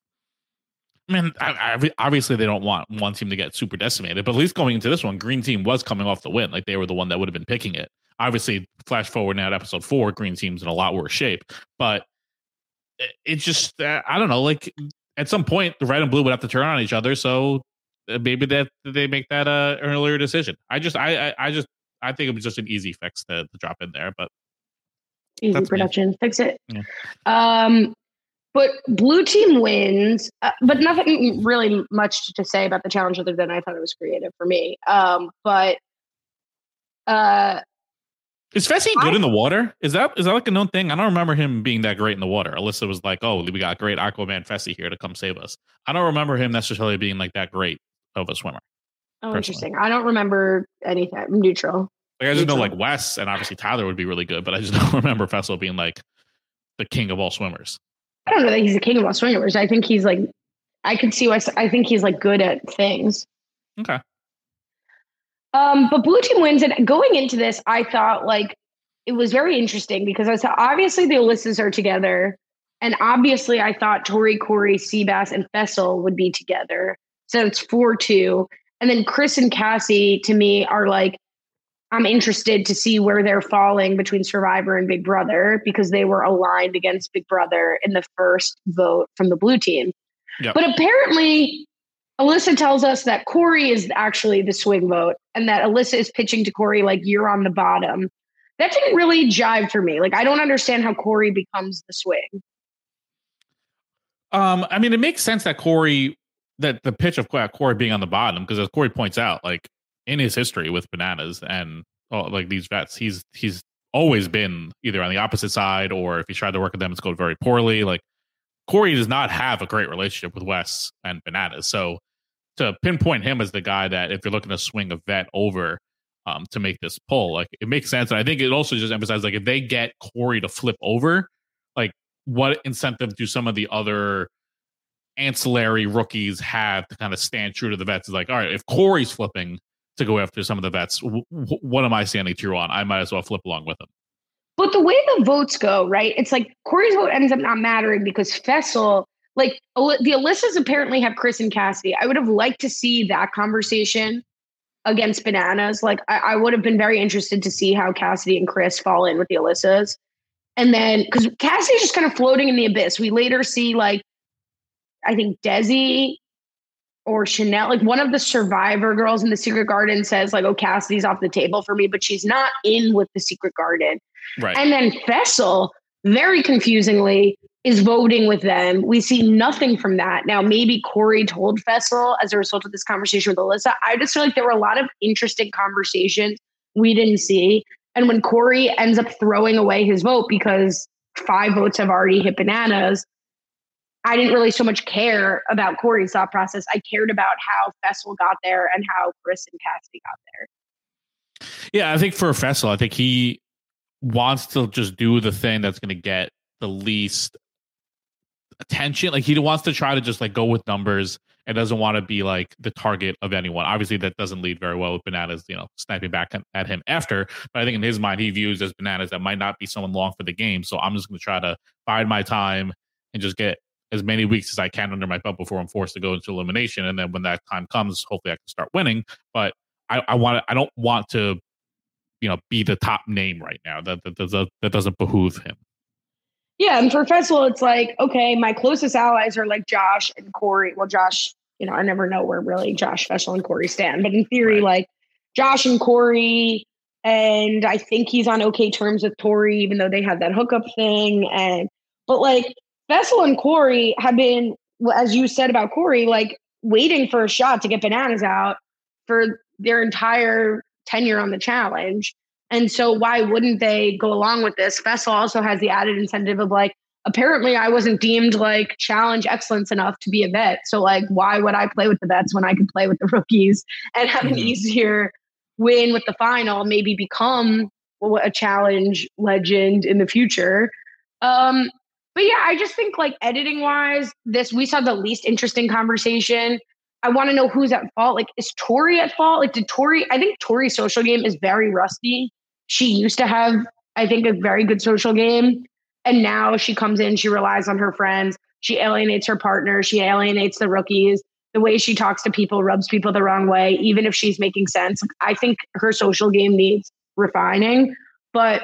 I mean, I, I, obviously they don't want one team to get super decimated, but at least going into this one, green team was coming off the win. Like, they were the one that would have been picking it. Obviously, flash forward now to episode four, green team's in a lot worse shape, but it, it's just, uh, I don't know, like at some point the red and blue would have to turn on each other. So maybe that they make that uh, earlier decision. I just, I, I, I just, I think it was just an easy fix to, to drop in there, but easy production, me. Fix it. Yeah. Um, But blue team wins, uh, but nothing really much to say about the challenge other than I thought it was creative for me. Um, but uh, is Fessy good I, in the water? Is that is that like a known thing? I don't remember him being that great in the water. Alyssa was like, "Oh, we got great Aquaman Fessy here to come save us." I don't remember him necessarily being like that great of a swimmer. Oh, personally. Interesting. I don't remember anything. I'm neutral. Like, I just neutral. know like Wes and obviously Tyler would be really good, but I just don't remember Fessel being like the king of all swimmers. I don't know that he's a king of all swimmers. I think he's like, I could see why. I think he's like good at things. Okay. Um, but blue team wins, and going into this, I thought like it was very interesting because I saw obviously the Alyssas are together, and obviously I thought Tori, Corey, Seabass, and Fessel would be together. So it's four two, and then Chris and Cassie to me are like, I'm interested to see where they're falling between Survivor and Big Brother because they were aligned against Big Brother in the first vote from the blue team. Yep. But apparently, Alyssa tells us that Corey is actually the swing vote and that Alyssa is pitching to Corey like, you're on the bottom. That didn't really jive for me. Like, I don't understand how Corey becomes the swing. Um, I mean, it makes sense that Corey, that the pitch of Corey being on the bottom, because as Corey points out, like, in his history with Bananas and oh, like these vets, he's he's always been either on the opposite side or if he tried to work with them, it's going very poorly. Like, Corey does not have a great relationship with Wes and Bananas. So to pinpoint him as the guy that if you're looking to swing a vet over um, to make this pull, like it makes sense. And I think it also just emphasizes like if they get Corey to flip over, like what incentive do some of the other ancillary rookies have to kind of stand true to the vets? Is like, all right, if Corey's flipping to go after some of the vets, w- w- what am I standing true on? I might as well flip along with them. But the way the votes go, right? It's like Corey's vote ends up not mattering because Fessel, like the Alyssas apparently have Chris and Cassie. I would have liked to see that conversation against Bananas. Like I, I would have been very interested to see how Cassidy and Chris fall in with the Alyssas. And then, because Cassie's just kind of floating in the abyss. We later see like, I think Desi or Chanel, like one of the Survivor girls in the Secret Garden says like, oh, Cassidy's off the table for me, but she's not in with the Secret Garden. Right. And then Fessel, very confusingly, is voting with them. We see nothing from that. Now, maybe Corey told Fessel as a result of this conversation with Alyssa. I just feel like there were a lot of interesting conversations we didn't see. And when Corey ends up throwing away his vote because five votes have already hit bananas. I didn't really so much care about Corey's thought process. I cared about how Fessel got there and how Chris and Cassidy got there. Yeah, I think for Fessel, I think he wants to just do the thing that's going to get the least attention. Like he wants to try to just like go with numbers and doesn't want to be like the target of anyone. Obviously, that doesn't lead very well with Bananas, you know, sniping back at him after. But I think in his mind, he views as Bananas that might not be someone long for the game. So I'm just going to try to bide my time and just get as many weeks as I can under my belt before I'm forced to go into elimination. And then when that time comes, hopefully I can start winning. But I, I want to, I don't want to, you know, be the top name right now. That that, that, that doesn't behoove him. Yeah, and for Fessel, it's like, okay, my closest allies are like Josh and Corey. Well, Josh, you know, I never know where really Josh, Fessel, and Corey stand. But in theory, right. like Josh and Corey, and I think he's on okay terms with Tori, even though they have that hookup thing. And but like Fessel and Corey have been, as you said about Corey, like waiting for a shot to get Bananas out for their entire tenure on the challenge. And so why wouldn't they go along with this? Fessel also has the added incentive of like, apparently I wasn't deemed like challenge excellence enough to be a vet. So like, why would I play with the vets when I could play with the rookies and have an easier win with the final, maybe become a challenge legend in the future? Um, but yeah, I just think like editing wise, this, we saw the least interesting conversation. I want to know who's at fault. Like, is Tori at fault? Like, did Tori, I think Tori's social game is very rusty. She used to have, I think, a very good social game. And now she comes in, she relies on her friends. She alienates her partner. She alienates the rookies. The way she talks to people rubs people the wrong way, even if she's making sense. I think her social game needs refining. But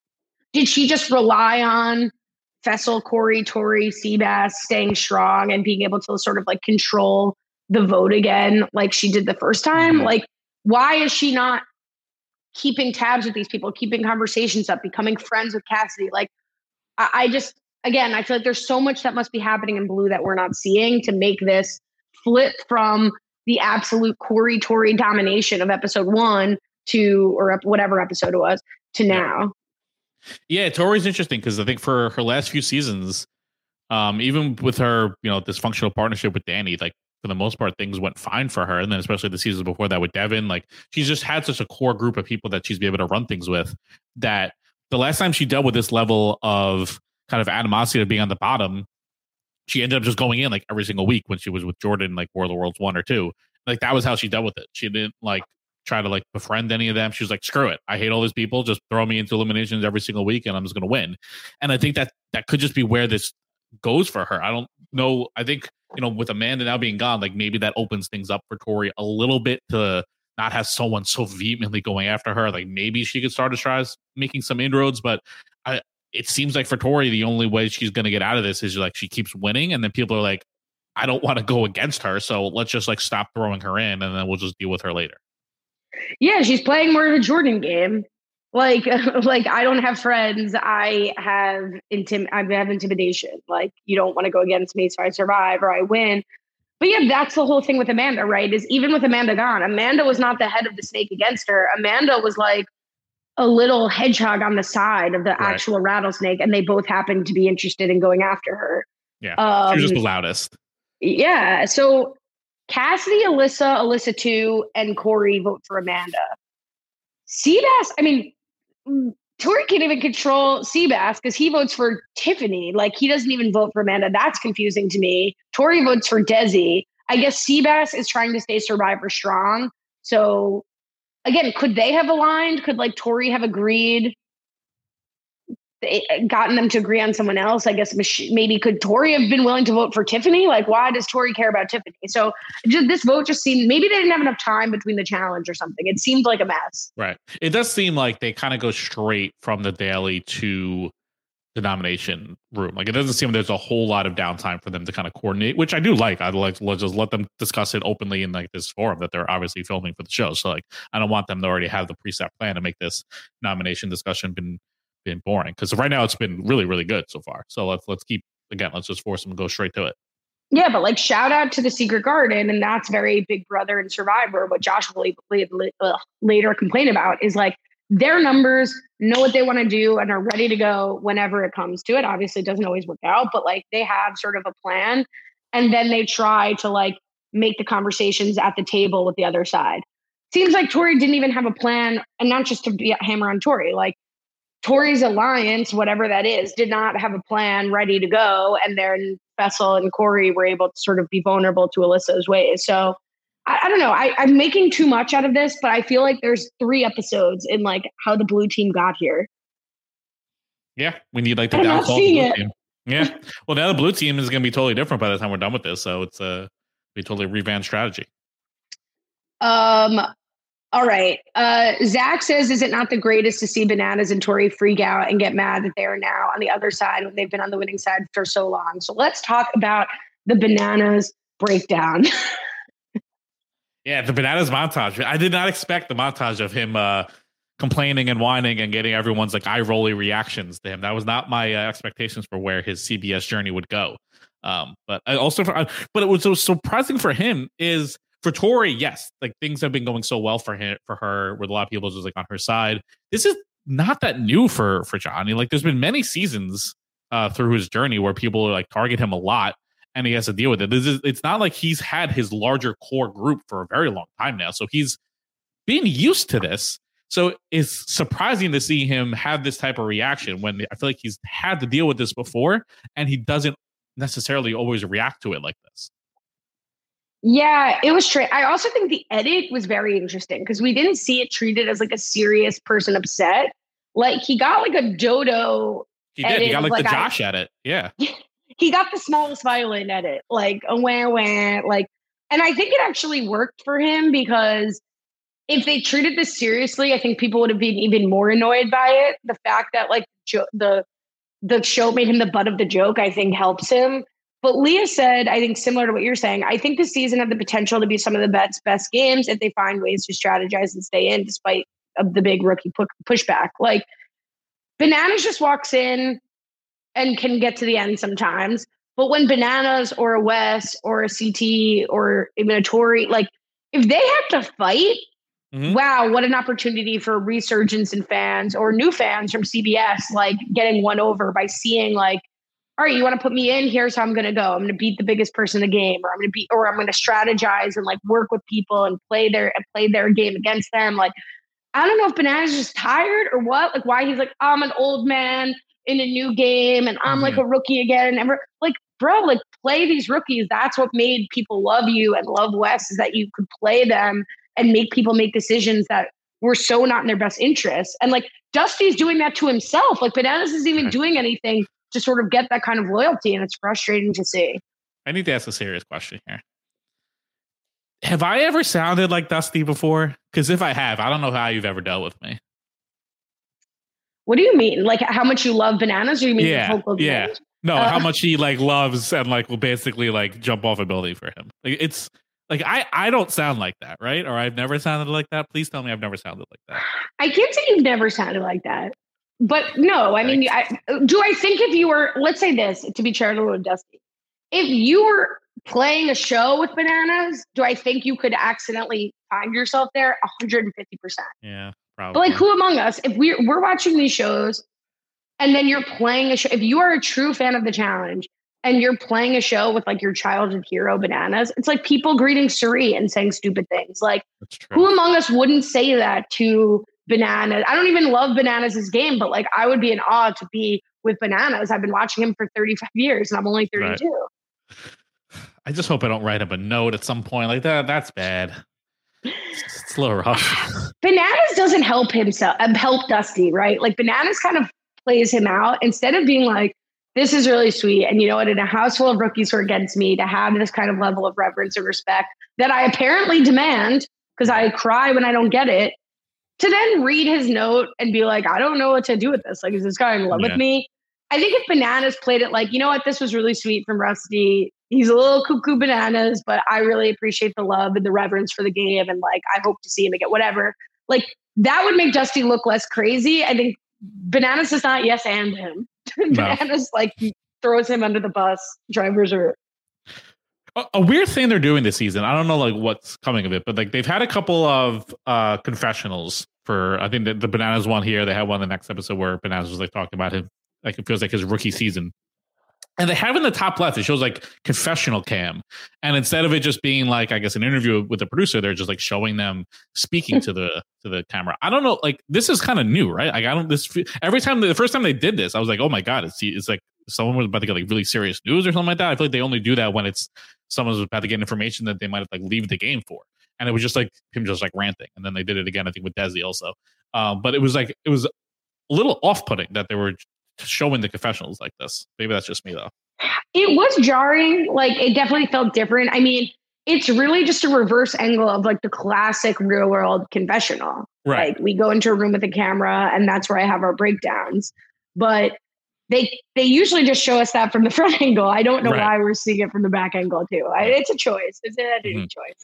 did she just rely on Fessel, Corey, Tori, Seabass staying strong and being able to sort of like control the vote again like she did the first time? Like, why is she not keeping tabs with these people, keeping conversations up, becoming friends with Cassidy? Like, I, I just, again, I feel like there's so much that must be happening in Blue that we're not seeing to make this flip from the absolute Corey Tori domination of episode one to, or whatever episode it was, to now. Yeah, Tori's interesting because I think for her last few seasons, um, even with her, you know, dysfunctional partnership with Danny, like, for the most part, things went fine for her. And then especially the seasons before that with Devin, like she's just had such a core group of people that she's been able to run things with, that the last time she dealt with this level of kind of animosity of being on the bottom, she ended up just going in like every single week when she was with Jordan, like War of the Worlds one or two. Like that was how she dealt with it. She didn't like try to like befriend any of them. She was like, screw it. I hate all these people. Just throw me into eliminations every single week and I'm just going to win. And I think that that could just be where this goes for her. I don't know. I think, you know, with Amanda now being gone, like maybe that opens things up for Tori a little bit to not have someone so vehemently going after her. Like maybe she could start to try making some inroads, but I, it seems like for Tori, the only way she's going to get out of this is like she keeps winning. And then people are like, I don't want to go against her. So let's just like stop throwing her in and then we'll just deal with her later. Yeah, she's playing more of a Jordan game. Like, like I don't have friends. I have intim- I have intimidation. Like, you don't want to go against me, so I survive or I win. But yeah, that's the whole thing with Amanda, right? Is even with Amanda gone, Amanda was not the head of the snake against her. Amanda was like a little hedgehog on the side of the right. actual rattlesnake, and they both happened to be interested in going after her. Yeah, um, she was just the loudest. Yeah, so Cassidy, Alyssa, Alyssa two, and Corey vote for Amanda. Seabass, I mean, Tori can't even control Seabass because he votes for Tiffany. Like, he doesn't even vote for Amanda. That's confusing to me. Tori votes for Desi. I guess Seabass is trying to stay Survivor strong. So, again, could they have aligned? Could, like, Tori have agreed, gotten them to agree on someone else? I guess maybe could Tori have been willing to vote for Tiffany? Like, why does Tori care about Tiffany? So just, this vote just seemed, maybe they didn't have enough time between the challenge or something. It seemed like a mess. Right. It does seem like they kind of go straight from the daily to the nomination room. Like, it doesn't seem there's a whole lot of downtime for them to kind of coordinate, which I do like. I'd like to just let them discuss it openly in like this forum that they're obviously filming for the show. So like, I don't want them to already have the preset plan to make this nomination discussion been been boring, because right now it's been really, really good so far. So let's let's keep again. Let's just force them to go straight to it. Yeah, but like, shout out to the Secret Garden, and that's very Big Brother and Survivor. What Josh will later complain about is like their numbers, know what they want to do, and are ready to go whenever it comes to it. Obviously, it doesn't always work out, but like they have sort of a plan, and then they try to like make the conversations at the table with the other side. Seems like Tori didn't even have a plan, and not just to be hammer on Tori, like Tori's alliance, whatever that is, did not have a plan ready to go. And then Fessel and Corey were able to sort of be vulnerable to Alyssa's ways. So I, I don't know. I, I'm making too much out of this, but I feel like there's three episodes in like how the blue team got here. Yeah, we need like the I'm not downfall of the seeing blue it. team. Yeah. Well, now the blue team is going to be totally different by the time we're done with this. So it's a be totally revamped strategy. Um. All right. Uh, Zach says, is it not the greatest to see Bananas and Tori freak out and get mad that they are now on the other side when they've been on the winning side for so long? So let's talk about the Bananas breakdown. Yeah, the Bananas montage. I did not expect the montage of him uh, complaining and whining and getting everyone's like eye rolly reactions to him. That was not my uh, expectations for where his C B S journey would go. Um, but I also, for, uh, but it was so surprising for him is. For Tori, yes, like things have been going so well for him, for her, with a lot of people just like on her side. This is not that new for for Johnny. Like, there's been many seasons uh, through his journey where people like target him a lot, and he has to deal with it. This is, it's not like he's had his larger core group for a very long time now, so he's been used to this. So it's surprising to see him have this type of reaction when I feel like he's had to deal with this before, and he doesn't necessarily always react to it like this. Yeah, it was true. I also think the edit was very interesting because we didn't see it treated as like a serious person upset. Like he got like a dodo. He did. He got like, like the Josh I, edit. Yeah. He got the smallest violin edit, like a wah wah, like, and I think it actually worked for him because if they treated this seriously, I think people would have been even more annoyed by it. The fact that like jo- the the show made him the butt of the joke, I think helps him. But Leah said, I think similar to what you're saying, I think this season had the potential to be some of the best, best games if they find ways to strategize and stay in despite of the big rookie pu- pushback. Like Bananas just walks in and can get to the end sometimes. But when Bananas or a Wes or a C T or even a Tori, like if they have to fight, mm-hmm. wow, what an opportunity for resurgence in fans or new fans from C B S, like getting won over by seeing like, all right, you want to put me in? Here's how I'm going to go. I'm going to beat the biggest person in the game, or I'm going to be, or I'm going to strategize and like work with people and play their and play their game against them. Like, I don't know if Bananas is just tired or what. Like, why he's like, I'm an old man in a new game, and I'm mm-hmm. like a rookie again. And we're like, bro, like play these rookies. That's what made people love you and love Wes is that you could play them and make people make decisions that were so not in their best interest. And like Dusty's doing that to himself. Like Bananas isn't even doing anything to sort of get that kind of loyalty, and it's frustrating to see. I need to ask a serious question here. Have I ever sounded like Dusty before? Because if I have, I don't know how you've ever dealt with me. What do you mean? Like how much you love Bananas, or you mean yeah, vocal yeah. games? No, uh, how much he like loves and like will basically like jump off a building for him. Like it's like I I don't sound like that, right? Or I've never sounded like that. Please tell me I've never sounded like that. I can't say you've never sounded like that. But no, I mean, I, do I think if you were, let's say this, to be charitable and Dusty, if you were playing a show with Bananas, do I think you could accidentally find yourself there? one hundred fifty percent. Yeah, probably. But like who among us, if we're, we're watching these shows and then you're playing a show, if you are a true fan of the challenge and you're playing a show with like your childhood hero Bananas, it's like people greeting Suri and saying stupid things. Like who among us wouldn't say that to Bananas? I don't even love Bananas' game, but like I would be in awe to be with Bananas. I've been watching him for thirty-five years and I'm only thirty-two. Right. I just hope I don't write him a note at some point like that. That's bad. It's, it's a little rough. Bananas doesn't help himself, um, help Dusty, right? Like Bananas kind of plays him out instead of being like, this is really sweet. And you know what, in a house full of rookies who are against me, to have this kind of level of reverence and respect that I apparently demand because I cry when I don't get it, to then read his note and be like, I don't know what to do with this. Like, is this guy in love yeah. with me? I think if Bananas played it like, you know what, this was really sweet from Rusty. He's a little cuckoo Bananas, but I really appreciate the love and the reverence for the game. And like, I hope to see him again, whatever. Like that would make Dusty look less crazy. I think Bananas does not yes and him. No. Bananas like throws him under the bus. Drivers are. A, a weird thing they're doing this season. I don't know like what's coming of it, but like they've had a couple of uh, confessionals for I think the, the Bananas one here. They had one the next episode where Bananas was like talking about him, like it feels like his rookie season. And they have in the top left, it shows like confessional cam. And instead of it just being like, I guess, an interview with the producer, they're just like showing them speaking to the to the camera. I don't know, like this is kind of new, right? Like I don't this every time the first time they did this, I was like, oh my God, it's it's like someone was about to get like really serious news or something like that. I feel like they only do that when it's someone's about to get information that they might have like leave the game for. And it was just like him just like ranting. And then they did it again, I think, with Desi also. Um, but it was like it was a little off-putting that they were showing the confessionals like this. Maybe that's just me though. It was jarring. Like it definitely felt different. I mean, it's really just a reverse angle of like the classic real world confessional. Right. Like we go into a room with a camera and that's where I have our breakdowns. But they they usually just show us that from the front angle. I don't know right. why we're seeing it from the back angle too. I, it's a choice. It's an editing mm-hmm. choice.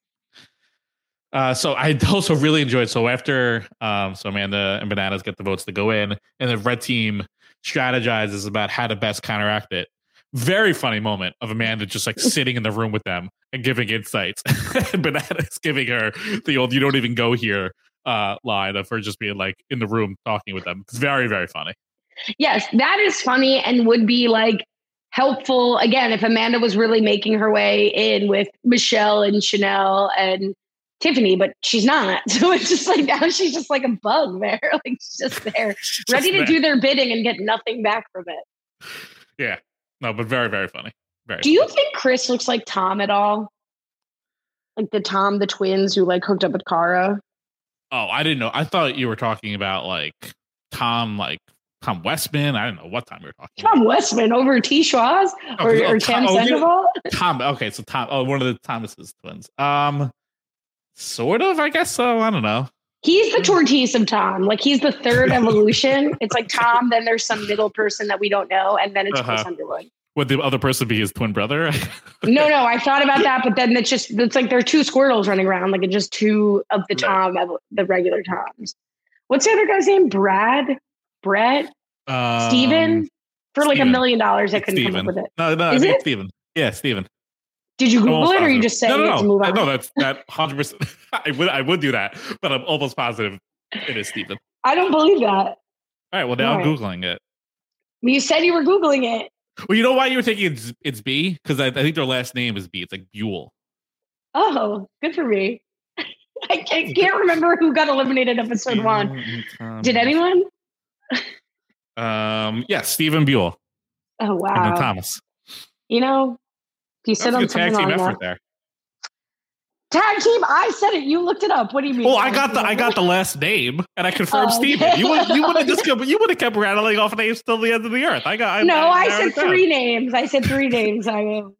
Uh, so I also really enjoyed. So after, um, so Amanda and Bananas get the votes to go in, and the red team strategizes about how to best counteract it. Very funny moment of Amanda just like sitting in the room with them and giving insights. Bananas giving her the old "you don't even go here" uh, line of her just being like in the room talking with them. It's very, very funny. Yes, that is funny and would be like helpful again if Amanda was really making her way in with Michelle and Chanel and Tiffany, but she's not. So it's just like now she's just like a bug there. Like she's just there, just ready to there. do their bidding and get nothing back from it. Yeah. No, but very, very funny. Very do funny. you think Chris looks like Tom at all? Like the Tom, the twins who like hooked up with Cara? Oh, I didn't know. I thought you were talking about like Tom, like Tom Westman. I didn't know what Tom you were talking Tom about. Westman over T. Schwaz or, oh, or Tom, Tam oh, Sandoval? Tom. Okay, so Tom. Oh, one of the Thomas's twins. Um, sort of. I guess so. I don't know. He's the Tortise of Tom. Like he's the third evolution. It's like Tom. Then there's some middle person that we don't know, and then it's uh-huh. Chris Underwood. Would the other person be his twin brother? no, no. I thought about that, but then it's just it's like there are two Squirtles running around. Like it's just two of the Tom, right. the regular Toms. What's the other guy's name? Brad, Brett, um, Steven? For like Steven. a million dollars, I couldn't Steven. come up with it. No, no, Is I think it? Steven. Yeah, Steven. Did you Google it, or you just say no, no, no. to move on? No, that's that hundred percent. I would, I would do that, but I'm almost positive it is Steven. I don't believe that. All right, well now All I'm right. googling it. You said you were googling it. Well, you know why you were thinking it's, it's B? Because I, I think their last name is B. It's like Buell. Oh, good for me. I can't, can't remember who got eliminated episode one. Um, Did anyone? um, yeah, Stephen Buell. Oh wow, and then Thomas. You know, you said on something on that. There. Tag team. I said it. You looked it up. What do you mean? Well, I got the I got the last name, and I confirmed oh, Steven. Okay. You would you would have just kept, you would have kept rattling off names till the end of the earth. I got. I, no, I, I, I said three down. names. I said three names. I mean,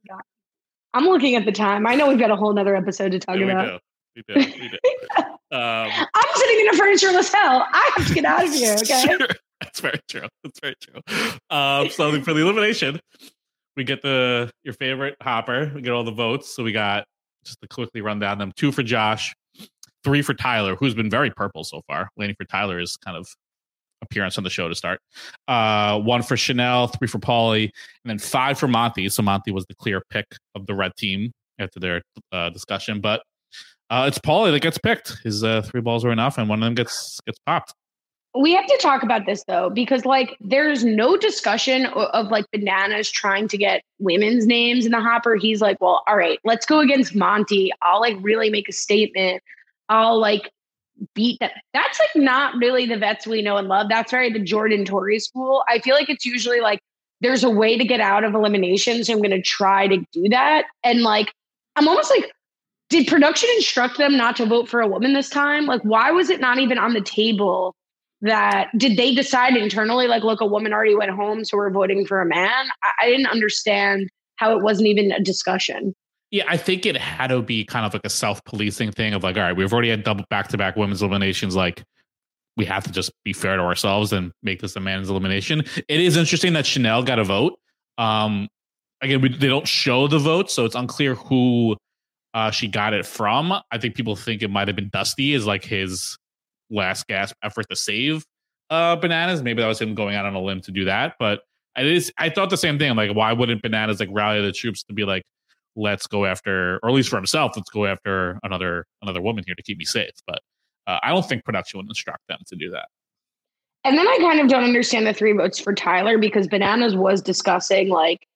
I'm looking at the time. I know we've got a whole nother episode to talk yeah, about. We do. We do. We do. um, I'm sitting in a furnitureless hell. I have to get out of here. Okay. Sure. That's very true. That's very true. Um, so for the elimination, we get the your favorite Hopper. We get all the votes. So we got. Just to quickly run down them, two for Josh, three for Tyler, who's been very purple so far. Waiting for Tyler's kind of appearance on the show to start. Uh, one for Chanel, three for Paulie, and then five for Monty. So Monty was the clear pick of the red team after their uh, discussion. But uh, it's Paulie that gets picked. His uh, three balls were enough, and one of them gets gets popped. We have to talk about this though, because like there's no discussion of, of like Bananas trying to get women's names in the Hopper. He's like, well, all right, let's go against Monty. I'll like really make a statement. I'll like beat that. That's like not really the vets we know and love. That's very the Jordan Torrey school. I feel like it's usually like there's a way to get out of elimination. So I'm going to try to do that. And like, I'm almost like, did production instruct them not to vote for a woman this time? Like, why was it not even on the table? That did they decide internally, like, look, a woman already went home, so we're voting for a man? I, I didn't understand how it wasn't even a discussion. Yeah, I think it had to be kind of like a self-policing thing of like, all right, we've already had double back-to-back women's eliminations. Like, we have to just be fair to ourselves and make this a man's elimination. It is interesting that Chanel got a vote. Um, again, we, they don't show the vote, so it's unclear who uh, she got it from. I think people think it might have been Dusty as like his last gasp effort to save uh Bananas. Maybe that was him going out on a limb to do that, but it is I thought the same thing. I'm like, why wouldn't Bananas like rally the troops to be like, let's go after, or at least for himself, let's go after another another woman here to keep me safe. But uh, I don't think production would instruct them to do that. And then I kind of don't understand the three votes for Tyler, because Bananas was discussing like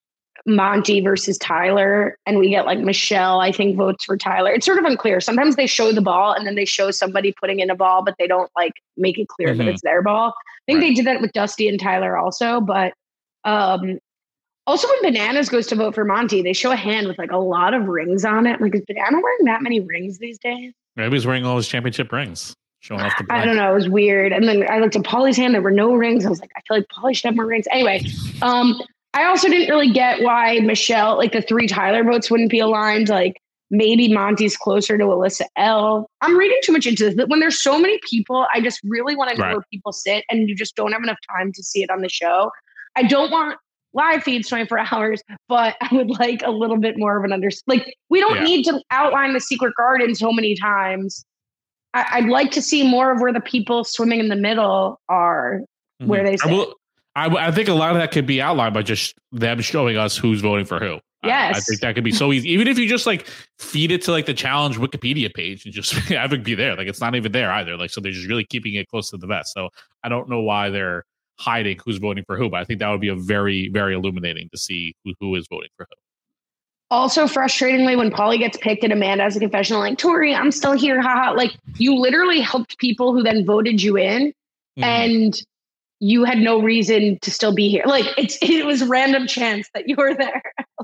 Monty versus Tyler, and we get like Michelle, I think, votes for Tyler. It's sort of unclear. Sometimes they show the ball and then they show somebody putting in a ball, but they don't like make it clear mm-hmm. that it's their ball. I think right. they did that with Dusty and Tyler also, but um, also when Bananas goes to vote for Monty, they show a hand with like a lot of rings on it. Like, is Banana wearing that many rings these days? Maybe he's wearing all his championship rings. Showing off the I don't know. It was weird. And then I looked at Paulie's hand. There were no rings. I was like, I feel like Paulie should have more rings. Anyway, um, I also didn't really get why Michelle, like the three Tyler votes wouldn't be aligned. Like maybe Monty's closer to Alyssa L. I'm reading too much into this. But when there's so many people, I just really want to know right. where people sit, and you just don't have enough time to see it on the show. I don't want live feeds twenty-four hours, but I would like a little bit more of an understanding. Like we don't yeah. need to outline the secret garden so many times. I'd like to see more of where the people swimming in the middle are, mm-hmm. where they sit. I, will, I, I think a lot of that could be outlined by just them showing us who's voting for who. Yes. I, I think that could be so easy. Even if you just like feed it to like the challenge Wikipedia page and just have it be there. Like it's not even there either. Like, so they're just really keeping it close to the vest. So I don't know why they're hiding who's voting for who, but I think that would be a very, very illuminating to see who, who is voting for who. Also, frustratingly, when Paulie gets picked and Amanda has a confessional like, Tori, I'm still here, haha. Like, you literally helped people who then voted you in, mm-hmm. and you had no reason to still be here. Like, it's it was random chance that you were there.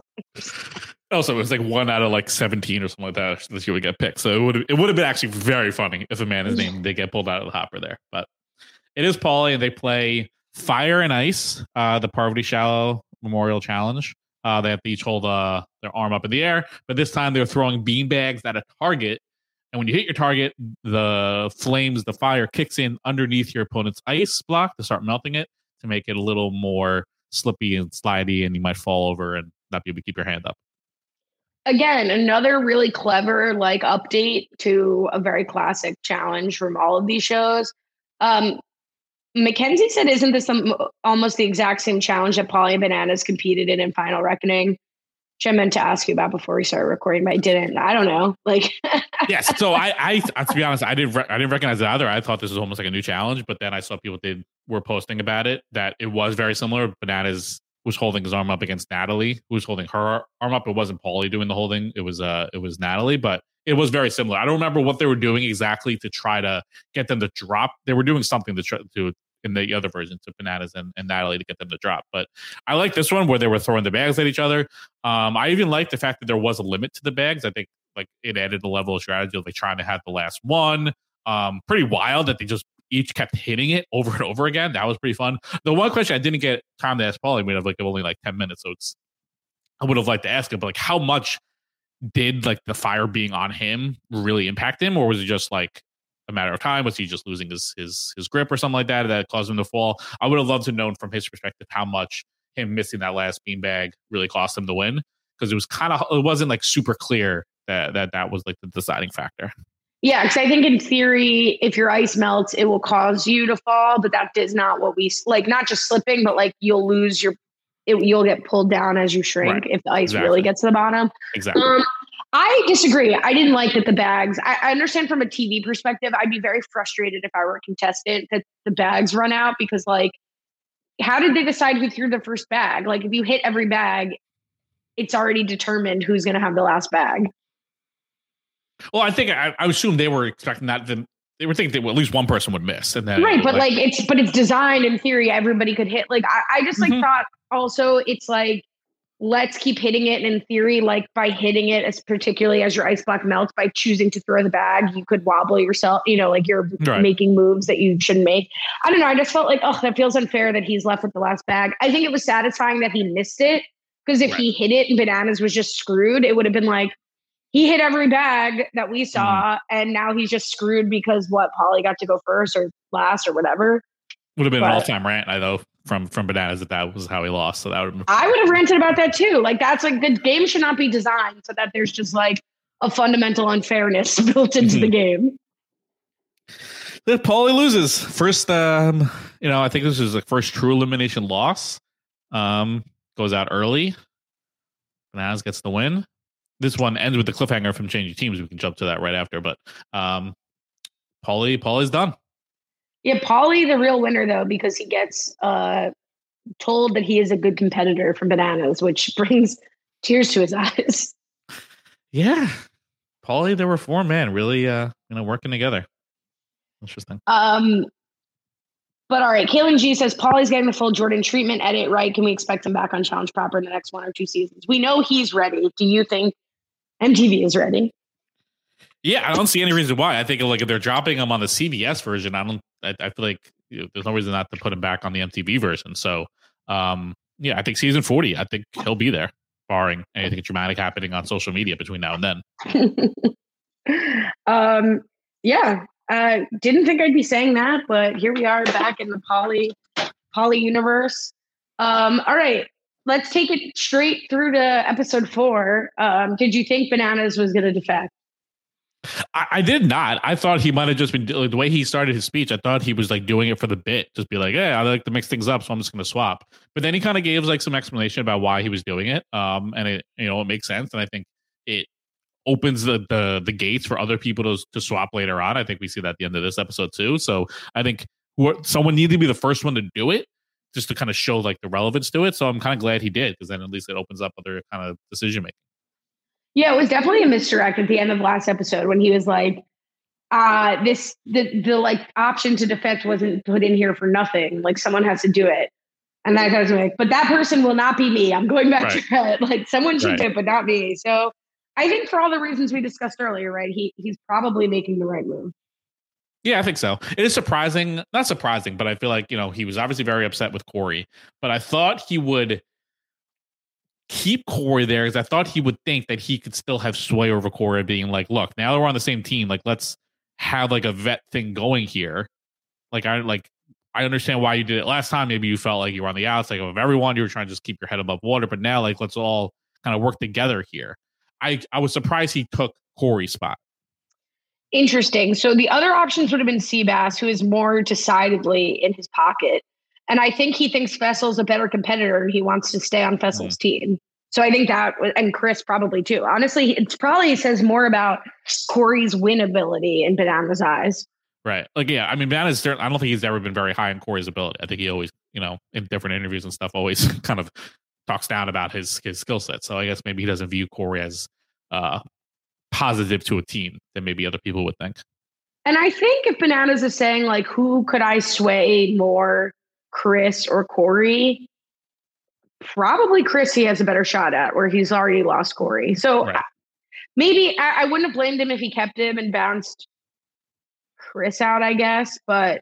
Also, it was like one out of like seventeen or something like that that you would get picked. So it would it would have been actually very funny if Amanda's name did get pulled out of the hopper there. But it is Paulie, and they play Fire and Ice, uh, the Parvati Shallow Memorial Challenge. Uh, they have to each hold uh, their arm up in the air, but this time they're throwing beanbags at a target. And when you hit your target, the flames, the fire kicks in underneath your opponent's ice block to start melting it, to make it a little more slippy and slidey, and you might fall over and not be able to keep your hand up. Again, another really clever like update to a very classic challenge from all of these shows. Um, Mackenzie said, isn't this some, almost the exact same challenge that Paulie and Bananas competed in in Final Reckoning? Which I meant to ask you about before we started recording, but I didn't. I don't know. Like, yes. So I, I, to be honest, I didn't, re- I didn't recognize it either. I thought this was almost like a new challenge, but then I saw people did were posting about it that it was very similar. Bananas was holding his arm up against Natalie, who was holding her arm up. It wasn't Paulie doing the holding. It was, uh, it was Natalie, but it was very similar. I don't remember what they were doing exactly to try to get them to drop. They were doing something to try to. In the other version to Bananas and, and Natalie to get them to drop. But I like this one where they were throwing the bags at each other. Um, I even like the fact that there was a limit to the bags. I think like it added a level of strategy of like trying to have the last one. Um, pretty wild that they just each kept hitting it over and over again. That was pretty fun. The one question I didn't get time to ask Paulie, we have like only like ten minutes. So it's, I would have liked to ask him, but like how much did like the fire being on him really impact him? Or was it just like a matter of time? Was he just losing his his his grip or something like that that caused him to fall? I would have loved to know from his perspective how much him missing that last beanbag really cost him the win, because it was kind of it wasn't like super clear that that that was like the deciding factor. Yeah, because I think in theory, if your ice melts, it will cause you to fall, but that is not what we like. Not just slipping, but like you'll lose your, it, you'll get pulled down as you shrink right. if the ice exactly. really gets to the bottom. Exactly. Um, I disagree. I didn't like that the bags, I, I understand from a T V perspective, I'd be very frustrated if I were a contestant that the bags run out, because like, how did they decide who threw the first bag? Like if you hit every bag, it's already determined who's going to have the last bag. Well, I think I, I assume they were expecting that the, they were thinking that at least one person would miss, and then right. But like, like it's but it's designed in theory, everybody could hit. Like I, I just like mm-hmm. thought also it's like, let's keep hitting it. And in theory, like by hitting it, as particularly as your ice block melts, by choosing to throw the bag, you could wobble yourself, you know, like you're right. making moves that you shouldn't make. I don't know. I just felt like, oh, that feels unfair that he's left with the last bag. I think it was satisfying that he missed it, because if right. he hit it and Bananas was just screwed, it would have been like, he hit every bag that we saw, mm. and now he's just screwed because what, Paulie got to go first or last or whatever. Would have been but, an all-time rant, I though, from from Bananas that that was how he lost. So that would have been I would have ranted about that too. Like that's like the game should not be designed so that there's just like a fundamental unfairness built into mm-hmm. the game. Then Paulie loses first. Um, you know, I think this is the first true elimination loss. Um, goes out early. Bananas gets the win. This one ends with the cliffhanger from changing teams. We can jump to that right after, but um, Paulie, Paulie's done. Yeah, Paulie, the real winner, though, because he gets uh, told that he is a good competitor from Bananas, which brings tears to his eyes. Yeah. Paulie, the reform man, really uh, you know, working together. Interesting. Um, but all right, Kaylin G says, Paulie's getting the full Jordan treatment. Edit right. Can we expect him back on Challenge Proper in the next one or two seasons? We know he's ready. Do you think M T V is ready? Yeah, I don't see any reason why. I think like if they're dropping him on the C B S version, I don't. I, I feel like you know, there's no reason not to put him back on the M T V version. So, um, yeah, I think season forty. I think he'll be there, barring anything dramatic happening on social media between now and then. um, yeah, uh, didn't think I'd be saying that, but here we are back in the Paulie Paulie universe. Um, all right, let's take it straight through to episode four. Um, did you think Bananas was going to defect? I, I did not. I thought he might have just been like, the way he started his speech. I thought he was like doing it for the bit, just be like, "Hey, I like to mix things up, so I'm just going to swap." But then he kind of gave like some explanation about why he was doing it, um, and it you know it makes sense, and I think it opens the the, the gates for other people to to swap later on. I think we see that at the end of this episode too. So I think who, someone needed to be the first one to do it, just to kind of show like the relevance to it. So I'm kind of glad he did, because then at least it opens up other kind of decision making. Yeah, it was definitely a misdirect at the end of last episode when he was like, uh, this, the, the like option to defect wasn't put in here for nothing. Like someone has to do it. And that guy's like, but that person will not be me. I'm going back right. to that. Like someone should right. do it, but not me. So I think for all the reasons we discussed earlier, right, he he's probably making the right move. Yeah, I think so. It is surprising, not surprising, but I feel like, you know, he was obviously very upset with Corey, but I thought he would keep Corey there because I thought he would think that he could still have sway over Corey, being like, look, now that we're on the same team, like let's have like a vet thing going here. Like I like I understand why you did it last time. Maybe you felt like you were on the outs, like of everyone, you were trying to just keep your head above water, but now like let's all kind of work together here. I I was surprised he took Corey's spot. Interesting. So the other options would have been Seabass, who is more decidedly in his pocket. And I think he thinks Fessel's a better competitor and he wants to stay on Fessel's mm. team. So I think that, and Chris probably too. Honestly, it's probably says more about Corey's win ability in Banana's eyes. Right. Like, yeah, I mean, Banana's, I don't think he's ever been very high in Corey's ability. I think he always, you know, in different interviews and stuff, always kind of talks down about his, his skill set. So I guess maybe he doesn't view Corey as uh, positive to a team than maybe other people would think. And I think if Bananas is saying, like, who could I sway more, Chris or Corey? Probably Chris he has a better shot at, where he's already lost Corey. So right. maybe I, I wouldn't have blamed him if he kept him and bounced Chris out, I guess. But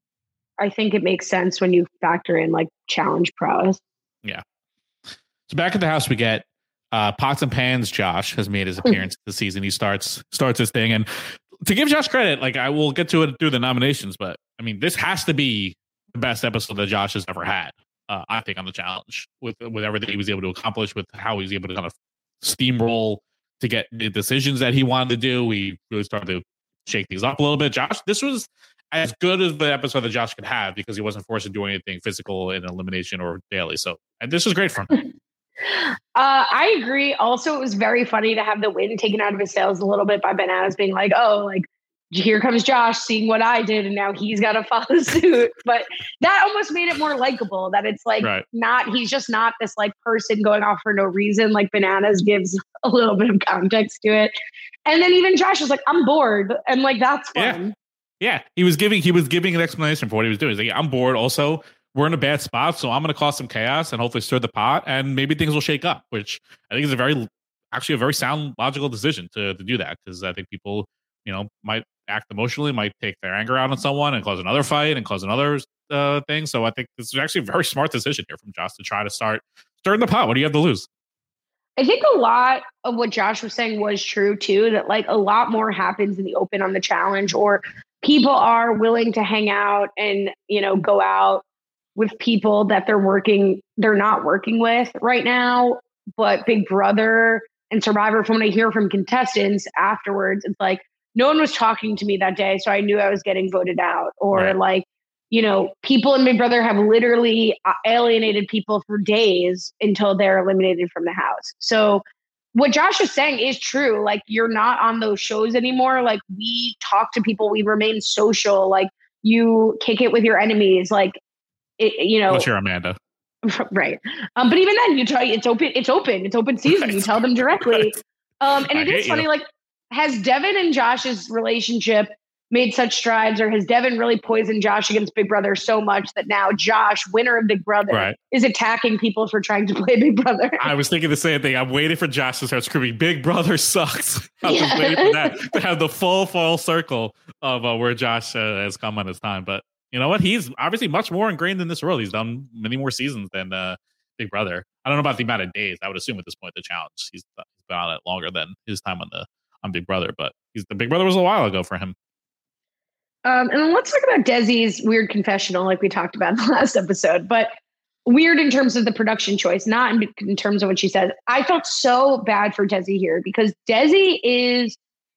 I think it makes sense when you factor in like challenge prowess. Yeah. So back at the house, we get uh, Pots and Pans. Josh has made his appearance this season. He starts starts his thing, and to give Josh credit, like I will get to it through the nominations, but I mean, this has to be the best episode that Josh has ever had. Uh, I think on the challenge with with everything he was able to accomplish, with how he was able to kind of steamroll to get the decisions that he wanted to do. We really started to shake things up a little bit. Josh, this was as good as the episode that Josh could have because he wasn't forced to do anything physical in elimination or daily. So, and this was great for him. Uh, I agree. Also, it was very funny to have the wind taken out of his sails a little bit by Bananas being like, oh, like, here comes Josh seeing what I did, and now he's got to follow suit. But that almost made it more likable, that it's like right. not, he's just not this like person going off for no reason. Like Bananas gives a little bit of context to it. And then even Josh was like, I'm bored. And like, that's fun. Yeah. yeah. He was giving, he was giving an explanation for what he was doing. He's like, I'm bored. Also, we're in a bad spot, so I'm going to cause some chaos and hopefully stir the pot, and maybe things will shake up, which I think is a very, actually a very sound, logical decision to, to do that. Because I think people, you know, might act emotionally, might take their anger out on someone and cause another fight and cause another uh, thing. So I think this is actually a very smart decision here from Josh to try to start stirring the pot. What do you have to lose? I think a lot of what Josh was saying was true too, that like a lot more happens in the open on the challenge, or people are willing to hang out and, you know, go out with people that they're working, they're not working with right now. But Big Brother and Survivor, from what I hear from contestants afterwards, it's like, no one was talking to me that day, so I knew I was getting voted out. Or right. like, you know, people in Big Brother have literally alienated people for days until they're eliminated from the house. So what Josh is saying is true. Like, you're not on those shows anymore. Like, we talk to people, we remain social. Like, you kick it with your enemies. Like, it, you know, unless you're Amanda. Right. Um, but even then you tell you it's open, it's open, it's open season. Right. You tell them directly. Right. Um, and I it is funny, you. like, has Devin and Josh's relationship made such strides, or has Devin really poisoned Josh against Big Brother so much that now Josh, winner of Big Brother, right. is attacking people for trying to play Big Brother? I was thinking the same thing. I'm waiting for Josh to start screaming, Big Brother sucks. I was yeah. waiting for that, to have the full, full circle of uh, where Josh uh, has come on his time. But you know what? He's obviously much more ingrained in this world. He's done many more seasons than uh, Big Brother. I don't know about the amount of days. I would assume at this point, the challenge, he's been on it longer than his time on the on Big Brother. But he's the Big Brother was a while ago for him. Um, and then let's talk about Desi's weird confessional, like we talked about in the last episode, but weird in terms of the production choice, not in, in terms of what she said. I felt so bad for Desi here because Desi is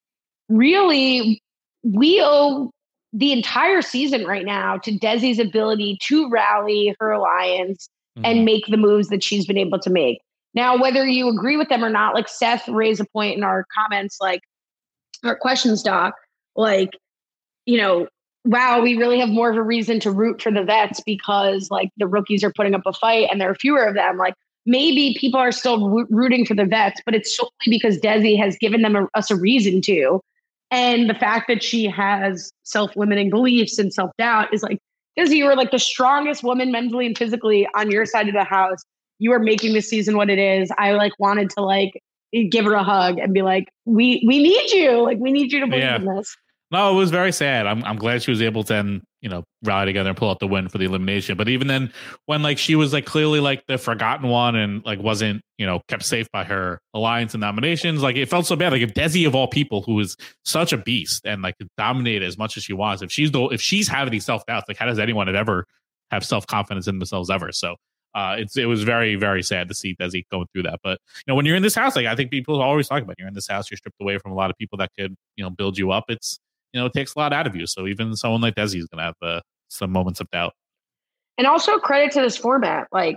really, we owe the entire season right now to Desi's ability to rally her alliance mm-hmm. and make the moves that she's been able to make. Now, whether you agree with them or not, like Seth raised a point in our comments, like our questions doc, like, you know, wow, we really have more of a reason to root for the vets because like the rookies are putting up a fight and there are fewer of them. Like maybe people are still ro- rooting for the vets, but it's solely because Desi has given them a, us a reason to. And the fact that she has self-limiting beliefs and self-doubt is like, Desi, you are like the strongest woman mentally and physically on your side of the house. You are making this season what it is. I like wanted to like give her a hug and be like, we we need you. Like we need you to believe yeah. in this. No, it was very sad. I'm I'm glad she was able to, then, you know, rally together and pull out the win for the elimination. But even then, when like she was like clearly like the forgotten one and like wasn't, you know, kept safe by her alliance and nominations, like it felt so bad. Like if Desi of all people, who is such a beast and like dominate as much as she wants, if she's the if she's having these self doubts, like how does anyone ever have self confidence in themselves ever? So uh, it's it was very very sad to see Desi going through that. But you know, when you're in this house, like I think people always talk about, you're in this house, you're stripped away from a lot of people that could, you know, build you up. It's You know, it takes a lot out of you. So even someone like Desi is going to have uh, some moments of doubt. And also credit to this format. Like,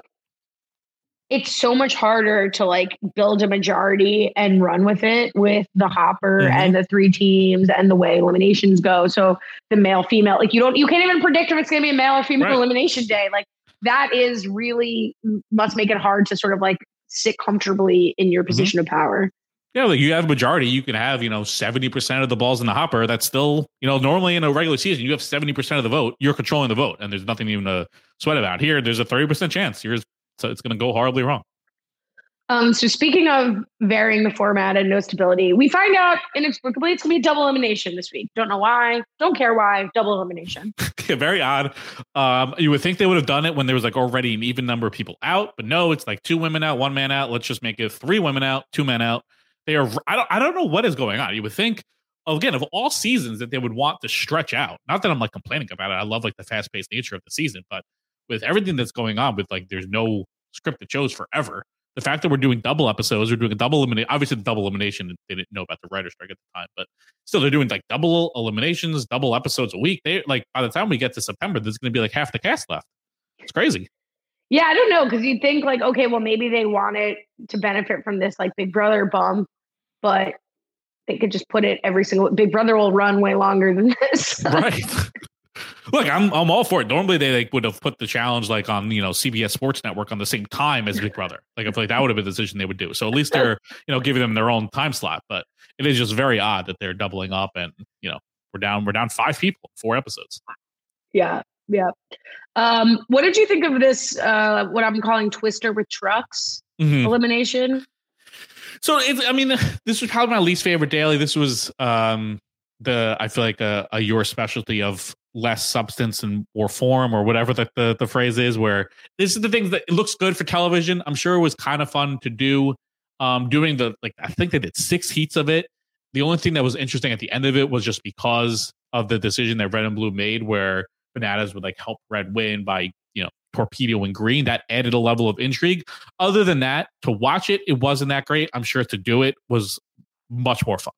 it's so much harder to like build a majority and run with it with the hopper mm-hmm. and the three teams and the way eliminations go. So the male, female, like you don't, you can't even predict if it's going to be a male or female right. elimination day. Like that is really must make it hard to sort of like sit comfortably in your position mm-hmm. of power. Yeah, like you have a majority, you can have, you know, seventy percent of the balls in the hopper. That's still, you know, normally in a regular season, you have seventy percent of the vote. You're controlling the vote, and there's nothing even to sweat about. Here, there's a thirty percent chance. You're, so it's going to go horribly wrong. Um. So speaking of varying the format and no stability, we find out inexplicably it's going to be double elimination this week. Don't know why. Don't care why. Double elimination. Yeah, very odd. Um. You would think they would have done it when there was like already an even number of people out, but no, it's like two women out, one man out. Let's just make it three women out, two men out. They are. I don't. I don't know what is going on. You would think, again, of all seasons, that they would want to stretch out. Not that I'm like complaining about it. I love like the fast paced nature of the season, but with everything that's going on, with like there's no scripted shows forever. The fact that we're doing double episodes, we're doing a double elimination. Obviously, the double elimination, they didn't know about the writer's strike at the time, but still, they're doing like double eliminations, double episodes a week. They like by the time we get to September, there's going to be like half the cast left. It's crazy. Yeah, I don't know, because you'd think like, okay, well, maybe they wanted to benefit from this like Big Brother bump. But they could just put it every single Big Brother will run way longer than this. Right. Look, I'm I'm all for it. Normally they like would have put the challenge like on, you know, C B S Sports Network on the same time as Big Brother. Like I feel like that would have been the decision they would do. So at least they're, you know, giving them their own time slot. But it is just very odd that they're doubling up and, you know, we're down we're down five people, four episodes. Yeah. Yeah. Um, what did you think of this uh what I'm calling Twister with trucks mm-hmm. elimination? So, it's, I mean, this was probably my least favorite daily. This was um, the, I feel like a, a your specialty of less substance and or form or whatever the, the, the phrase is, where this is the things that it looks good for television. I'm sure it was kind of fun to do. Um, doing the, like, I think they did six heats of it. The only thing that was interesting at the end of it was just because of the decision that Red and Blue made, where Bananas would like help Red win by, you know, torpedoing Green. That added a level of intrigue. Other than that, to watch it, it wasn't that great. I'm sure to do it was much more fun.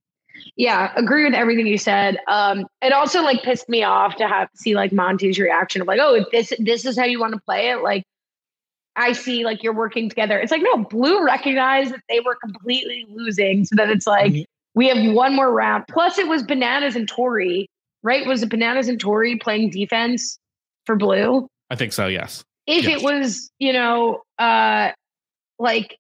Yeah, agree with everything you said. Um, it also like pissed me off to have to see like Monty's reaction of like, oh, if this this is how you want to play it. Like, I see like you're working together. It's like, no, Blue recognized that they were completely losing. So that it's like, mm-hmm. we have one more round. Plus it was Bananas and Tori, right? Was it Bananas and Tori playing defense for Blue? I think so. Yes. If yes. it was, you know, uh, like,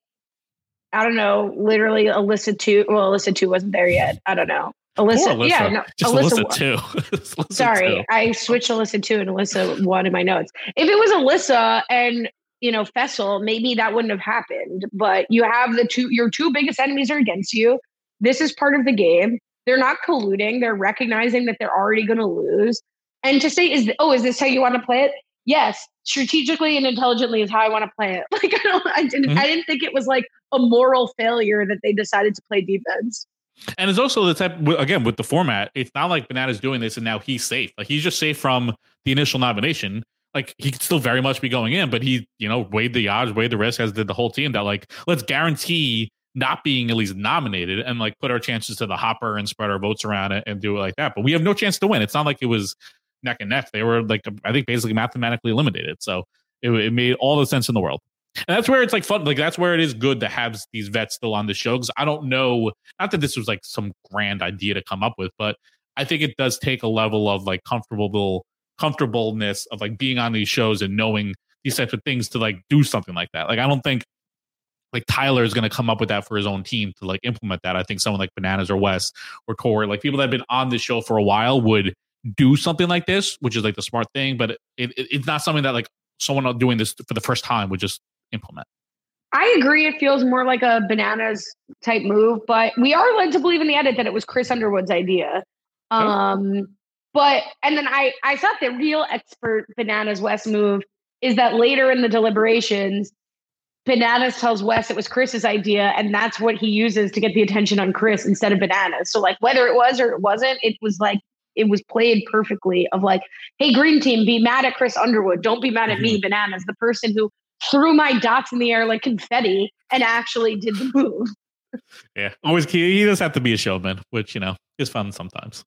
I don't know, literally Alyssa two. Well, Alyssa two wasn't there yet. I don't know. Alyssa, Alyssa. yeah, no, just Alyssa, Alyssa two. Alyssa Sorry, two. I switched Alyssa two and Alyssa one in my notes. If it was Alyssa and, you know, Fessel, maybe that wouldn't have happened. But you have the two, your two biggest enemies are against you. This is part of the game. They're not colluding. They're recognizing that they're already going to lose. And to say, is oh, is this how you want to play it? Yes, strategically and intelligently is how I want to play it. Like I don't, I didn't, mm-hmm. I didn't think it was like a moral failure that they decided to play defense. And it's also the type, again, with the format, it's not like Bananas doing this and now he's safe. Like he's just safe from the initial nomination. Like he could still very much be going in, but he, you know, weighed the odds, weighed the risk, as did the whole team. That like, let's guarantee not being at least nominated and like put our chances to the hopper and spread our votes around it and do it like that. But we have no chance to win. It's not like it was neck and neck. They were like, I think basically mathematically eliminated. So it, it made all the sense in the world. And that's where it's like fun. Like that's where it is good to have these vets still on the show. Because I don't know, not that this was like some grand idea to come up with, but I think it does take a level of like comfortable comfortableness of like being on these shows and knowing these types of things to like do something like that. Like I don't think like Tyler is going to come up with that for his own team to like implement that. I think someone like Bananas or Wes or Corey, like people that have been on the show for a while would do something like this, which is like the smart thing. But it, it, it's not something that like someone doing this for the first time would just implement. I agree. It feels more like a Bananas type move, but we are led to believe in the edit that it was Chris Underwood's idea. Um, oh. But, and then I, I thought the real expert Bananas Wes move is that later in the deliberations, Bananas tells Wes it was Chris's idea, and that's what he uses to get the attention on Chris instead of Bananas. So like whether it was or it wasn't, it was like, it was played perfectly of like, hey, Green Team, be mad at Chris Underwood. Don't be mad at mm-hmm. me, Bananas, the person who threw my dots in the air like confetti and actually did the move. Yeah, always he does have to be a showman, which, you know, is fun sometimes.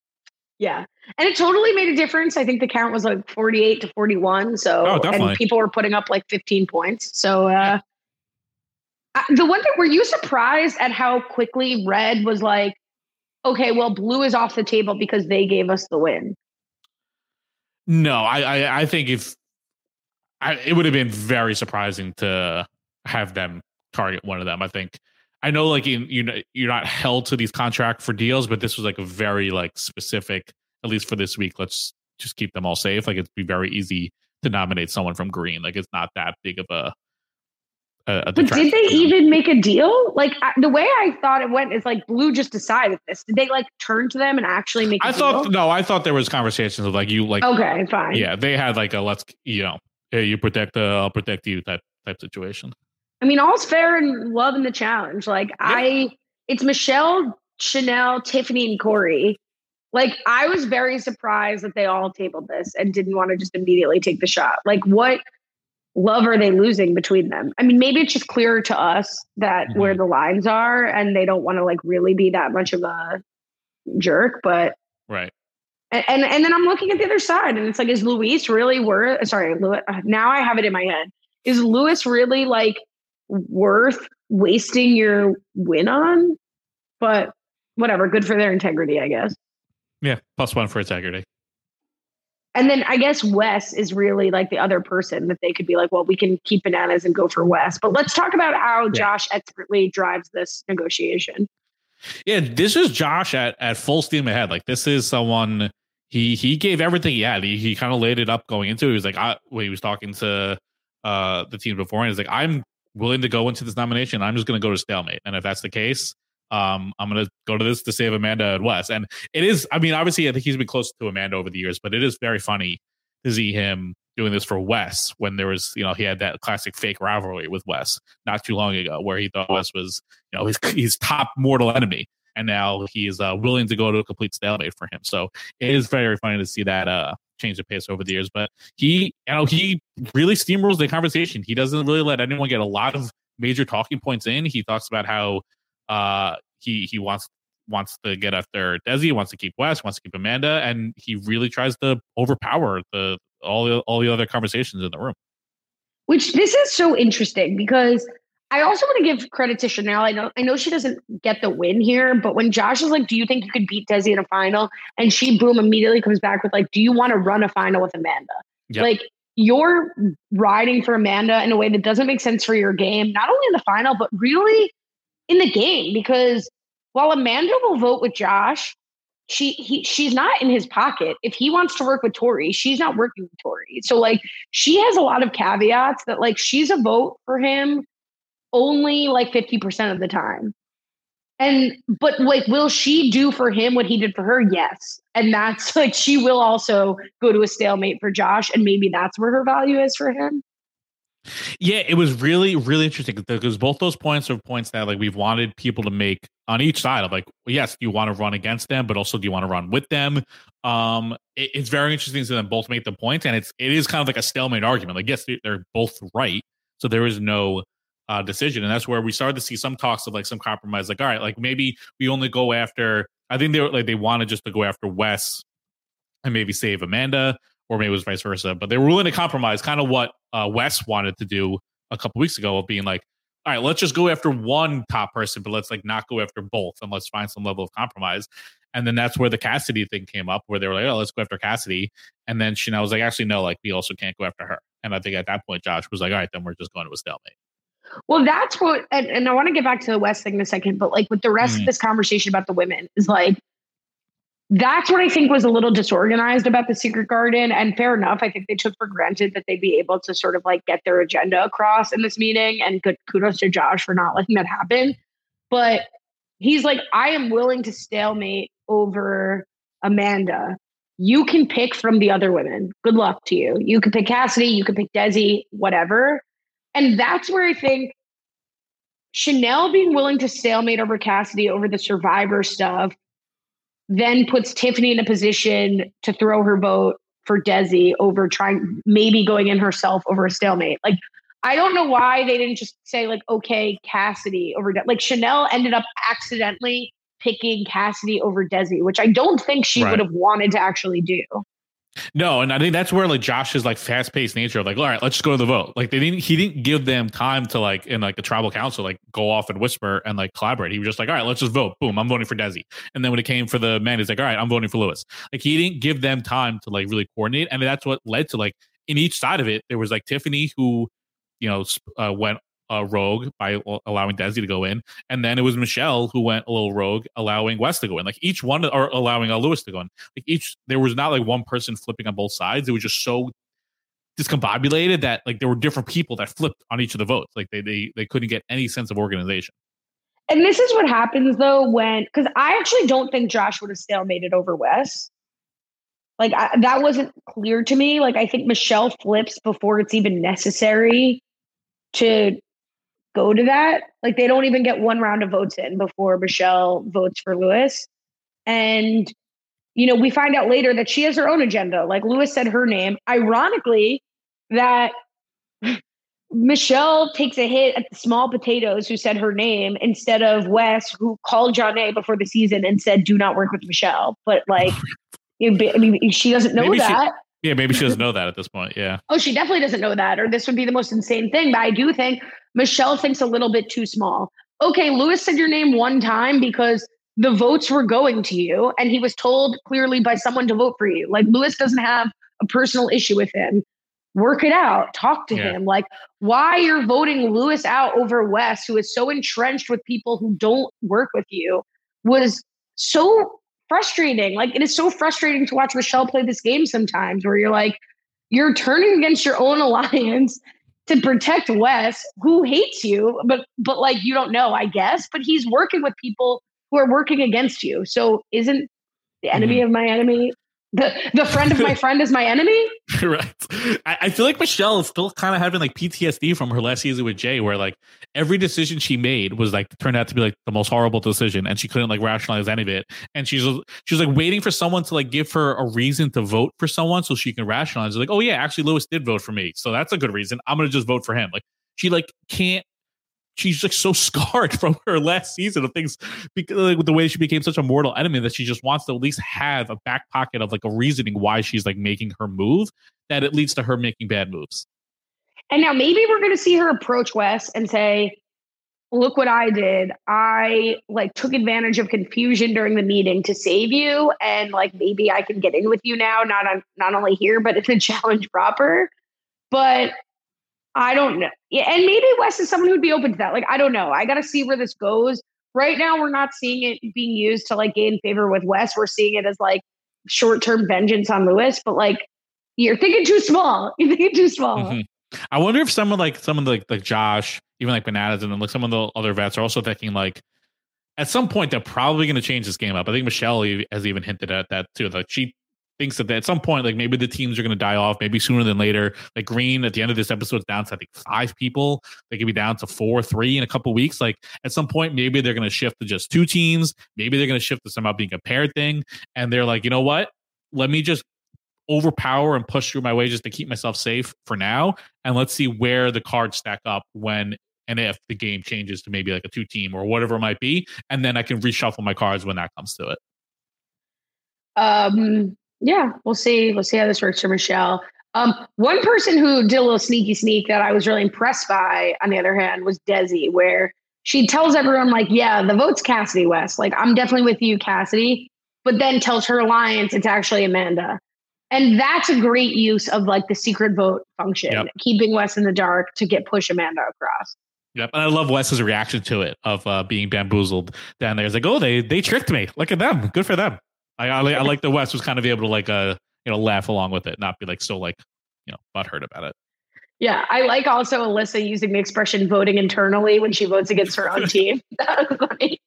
Yeah. And it totally made a difference. I think the count was like forty-eight to forty-one. So, oh, and people were putting up like fifteen points. So, uh, yeah. I, the one thing, were you surprised at how quickly Red was like, okay, well, Blue is off the table because they gave us the win? No, I, I, I think if I, it would have been very surprising to have them target one of them. I think I know like in, you know, you're not held to these contract for deals, but this was like a very like specific, at least for this week, let's just keep them all safe. Like it'd be very easy to nominate someone from Green. Like it's not that big of a, a, a but did they even make a deal? Like I, the way I thought it went is like Blue just decided this. Did they like turn to them and actually make a I deal? thought, no, I thought there was conversations of like you like, okay, fine. Yeah. They had like a, let's, you know, hey, you protect, uh, I'll protect you type, type situation. I mean, all's fair in love and the challenge. Like yeah. I, it's Michelle, Chanel, Tiffany, and Corey. Like I was very surprised that they all tabled this and didn't want to just immediately take the shot. Like what love are they losing between them? I mean, maybe it's just clearer to us that mm-hmm. where the lines are and they don't want to like really be that much of a jerk, but right. And, and and then I'm looking at the other side and it's like, is Luis really worth, sorry, Louis, now I have it in my head. Is Luis really like worth wasting your win on? But whatever, good for their integrity, I guess. Yeah, plus one for integrity. And then I guess Wes is really like the other person that they could be like, well, we can keep Bananas and go for Wes. But let's talk about how yeah. Josh expertly drives this negotiation. Yeah, this is Josh at, at full steam ahead. Like this is someone, he he gave everything he had. He, he kind of laid it up going into it. He was like, I, when he was talking to uh, the team before, and he's like, I'm willing to go into this nomination. I'm just going to go to stalemate. And if that's the case, um, I'm going to go to this to save Amanda and Wes. And it is, I mean, obviously I think he's been close to Amanda over the years, but it is very funny to see him doing this for Wes when there was, you know, he had that classic fake rivalry with Wes not too long ago where he thought Wes was, you know, his, his top mortal enemy. And now he's uh, willing to go to a complete stalemate for him. So it is very funny to see that uh, change the pace over the years. But he, you know, he really steamrolls the conversation. He doesn't really let anyone get a lot of major talking points in. He talks about how uh, he he wants wants to get after Desi, wants to keep Wes, wants to keep Amanda, and he really tries to overpower the all the all the other conversations in the room. Which this is so interesting because I also want to give credit to Chanel. I know I know she doesn't get the win here, but when Josh is like, do you think you could beat Desi in a final? And she, boom, immediately comes back with like, do you want to run a final with Amanda? Yep. Like, you're riding for Amanda in a way that doesn't make sense for your game, not only in the final, but really in the game. Because while Amanda will vote with Josh, she he she's not in his pocket. If he wants to work with Tori, she's not working with Tori. So like, she has a lot of caveats that like she's a vote for him only like fifty percent of the time. And, but like, will she do for him what he did for her? Yes. And that's like, she will also go to a stalemate for Josh. And maybe that's where her value is for him. Yeah, it was really, really interesting because both those points are points that like we've wanted people to make on each side of like, yes, do you want to run against them, but also do you want to run with them? Um, it, it's very interesting to them both make the points, and it's it is kind of like a stalemate argument. Like, yes, they're both right, so there is no uh, decision, and that's where we started to see some talks of like some compromise. Like, all right, like maybe we only go after. I think they were like they wanted just to go after Wes and maybe save Amanda. Or maybe it was vice versa, but they were willing to compromise, kind of what uh, Wes wanted to do a couple weeks ago, of being like, all right, let's just go after one top person, but let's like not go after both, and let's find some level of compromise. And then that's where the Cassidy thing came up, where they were like, oh, let's go after Cassidy. And then Chanel was like, actually, no, like we also can't go after her. And I think at that point, Josh was like, all right, then we're just going to a stalemate. Well, that's what, and, and I want to get back to the Wes thing in a second, but like with the rest mm-hmm. of this conversation about the women is like, that's what I think was a little disorganized about the Secret Garden. And fair enough. I think they took for granted that they'd be able to sort of like get their agenda across in this meeting, and good kudos to Josh for not letting that happen. But he's like, I am willing to stalemate over Amanda. You can pick from the other women. Good luck to you. You can pick Cassidy, you can pick Desi, whatever. And that's where I think Chanel being willing to stalemate over Cassidy over the Survivor stuff then puts Tiffany in a position to throw her vote for Desi over trying, maybe going in herself over a stalemate. Like, I don't know why they didn't just say like, okay, Cassidy over, De- like Chanel ended up accidentally picking Cassidy over Desi, which I don't think she right. would have wanted to actually do. No, and I think that's where like Josh's like fast paced nature of like, all right, let's just go to the vote. Like they didn't, he didn't give them time to like in like the tribal council like go off and whisper and like collaborate. He was just like, all right, let's just vote. Boom, I'm voting for Desi. And then when it came for the men, he's like, all right, I'm voting for Lewis. Like he didn't give them time to like really coordinate, and that's what led to like in each side of it. There was like Tiffany who, you know, uh, went uh, rogue by allowing Desi to go in, and then it was Michelle who went a little rogue, allowing Wes to go in. Like each one, or allowing uh, Lewis to go in. Like each, there was not like one person flipping on both sides. It was just so discombobulated that like there were different people that flipped on each of the votes. Like they they they couldn't get any sense of organization. And this is what happens though when, because I actually don't think Josh would have stalemated over Wes. Like I, that wasn't clear to me. Like I think Michelle flips before it's even necessary to go to that. Like they don't even get one round of votes in before Michelle votes for Lewis. And, you know, we find out later that she has her own agenda. Like Lewis said her name. Ironically, that Michelle takes a hit at the small potatoes who said her name instead of Wes, who called Janae before the season and said, do not work with Michelle. But like, I mean, she doesn't know maybe that. She- Yeah, maybe she doesn't know that at this point. Yeah. Oh, she definitely doesn't know that, or this would be the most insane thing. But I do think Michelle thinks a little bit too small. Okay, Lewis said your name one time because the votes were going to you, and he was told clearly by someone to vote for you. Like Lewis doesn't have a personal issue with him. Work it out. Talk to yeah. him. Like why you're voting Lewis out over Wes, who is so entrenched with people who don't work with you, was so frustrating. Like it is so frustrating to watch Michelle play this game sometimes where you're like, you're turning against your own alliance to protect Wes, who hates you, but but like you don't know, I guess. But he's working with people who are working against you. So isn't the enemy mm-hmm. of my enemy the the friend of my friend is my enemy? Right. I, I feel like Michelle is still kind of having like P T S D from her last season with Jay, where like every decision she made was like turned out to be like the most horrible decision, and she couldn't like rationalize any of it. And she's she was like waiting for someone to like give her a reason to vote for someone so she can rationalize it. Like, oh yeah, actually Lewis did vote for me, so that's a good reason. I'm gonna just vote for him. Like she like can't. She's like so scarred from her last season of things, because like, with the way she became such a mortal enemy, that she just wants to at least have a back pocket of like a reasoning why she's like making her move, that it leads to her making bad moves. And now maybe we're going to see her approach Wes and say, look what I did. I like took advantage of confusion during the meeting to save you. And like, maybe I can get in with you now, not on, not only here, but it's a challenge proper. But I don't know. Yeah, and maybe Wes is someone who'd be open to that. Like, I don't know. I got to see where this goes. Right now, we're not seeing it being used to like gain favor with Wes. We're seeing it as like short-term vengeance on Lewis. But like, you're thinking too small. You're thinking too small. Mm-hmm. I wonder if someone like someone like like Josh, even like Bananas, and then like some of the other vets are also thinking like, at some point they're probably going to change this game up. I think Michelle has even hinted at that too. Like she thinks that at some point, like maybe the teams are going to die off, maybe sooner than later. Like Green at the end of this episode is down to I think five people. They could be down to four, three in a couple weeks. Like at some point, maybe they're going to shift to just two teams. Maybe they're going to shift to somehow being a paired thing. And they're like, you know what? Let me just overpower and push through my way just to keep myself safe for now. And let's see where the cards stack up when and if the game changes to maybe like a two team or whatever it might be. And then I can reshuffle my cards when that comes to it. Um, yeah, we'll see. We'll see how this works for Michelle. Um, one person who did a little sneaky sneak that I was really impressed by, on the other hand, was Desi, where she tells everyone like, yeah, the vote's Cassidy West. Like, I'm definitely with you, Cassidy, but then tells her alliance it's actually Amanda. And that's a great use of like the secret vote function, yep. keeping Wes in the dark to get push Amanda across. Yep, and I love Wes's reaction to it of uh, being bamboozled down there. It's like, oh, they they tricked me. Look at them. Good for them. I I, I like the Wes was kind of able to like uh you know laugh along with it, not be like so like you know butthurt about it. Yeah, I like also Alyssa using the expression voting internally when she votes against her own team. That was funny.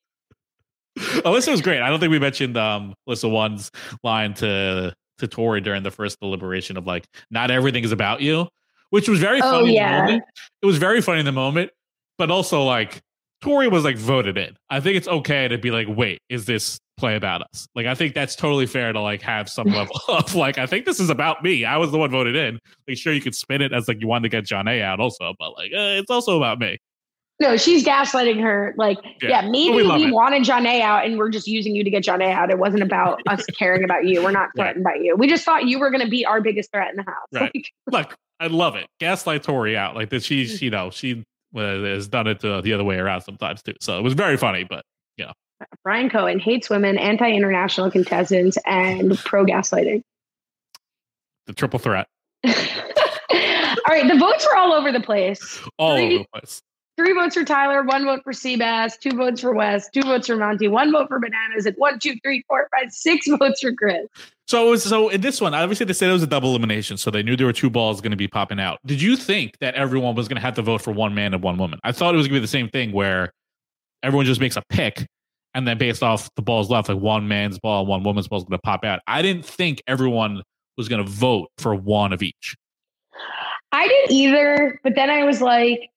Alyssa was great. I don't think we mentioned um, Alyssa One's line to. to Tori during the first deliberation of like, not everything is about you, which was very funny. Oh, yeah. In the moment. It was very funny in the moment, but also like Tori was like voted in. I think it's okay to be like, wait, is this play about us? Like, I think that's totally fair to like have some level of like, I think this is about me. I was the one voted in. Like, sure, you could spin it as like you wanted to get John A out also, but like, uh, it's also about me. No, she's gaslighting her. Like, yeah, yeah maybe we, we wanted John A out and we're just using you to get John A out. It wasn't about us caring about you. We're not threatened right. by you. We just thought you were going to be our biggest threat in the house. Right. Look, I love it. Gaslight Tori out. Like that. She's, you know, she uh, has done it uh, the other way around sometimes too. So it was very funny, but you know. Brian Cohen hates women, anti-international contestants, and pro-gaslighting. The triple threat. All right. The votes were all over the place. All Three- over the place. Three votes for Tyler, one vote for Seabass, two votes for Wes, two votes for Monty, one vote for Bananas, and one, two, three, four, five, six votes for Chris. So, it was, so in this one, obviously they said it was a double elimination, so they knew there were two balls going to be popping out. Did you think that everyone was going to have to vote for one man and one woman? I thought it was going to be the same thing where everyone just makes a pick, and then based off the balls left, like one man's ball, one woman's ball is going to pop out. I didn't think everyone was going to vote for one of each. I didn't either, but then I was like,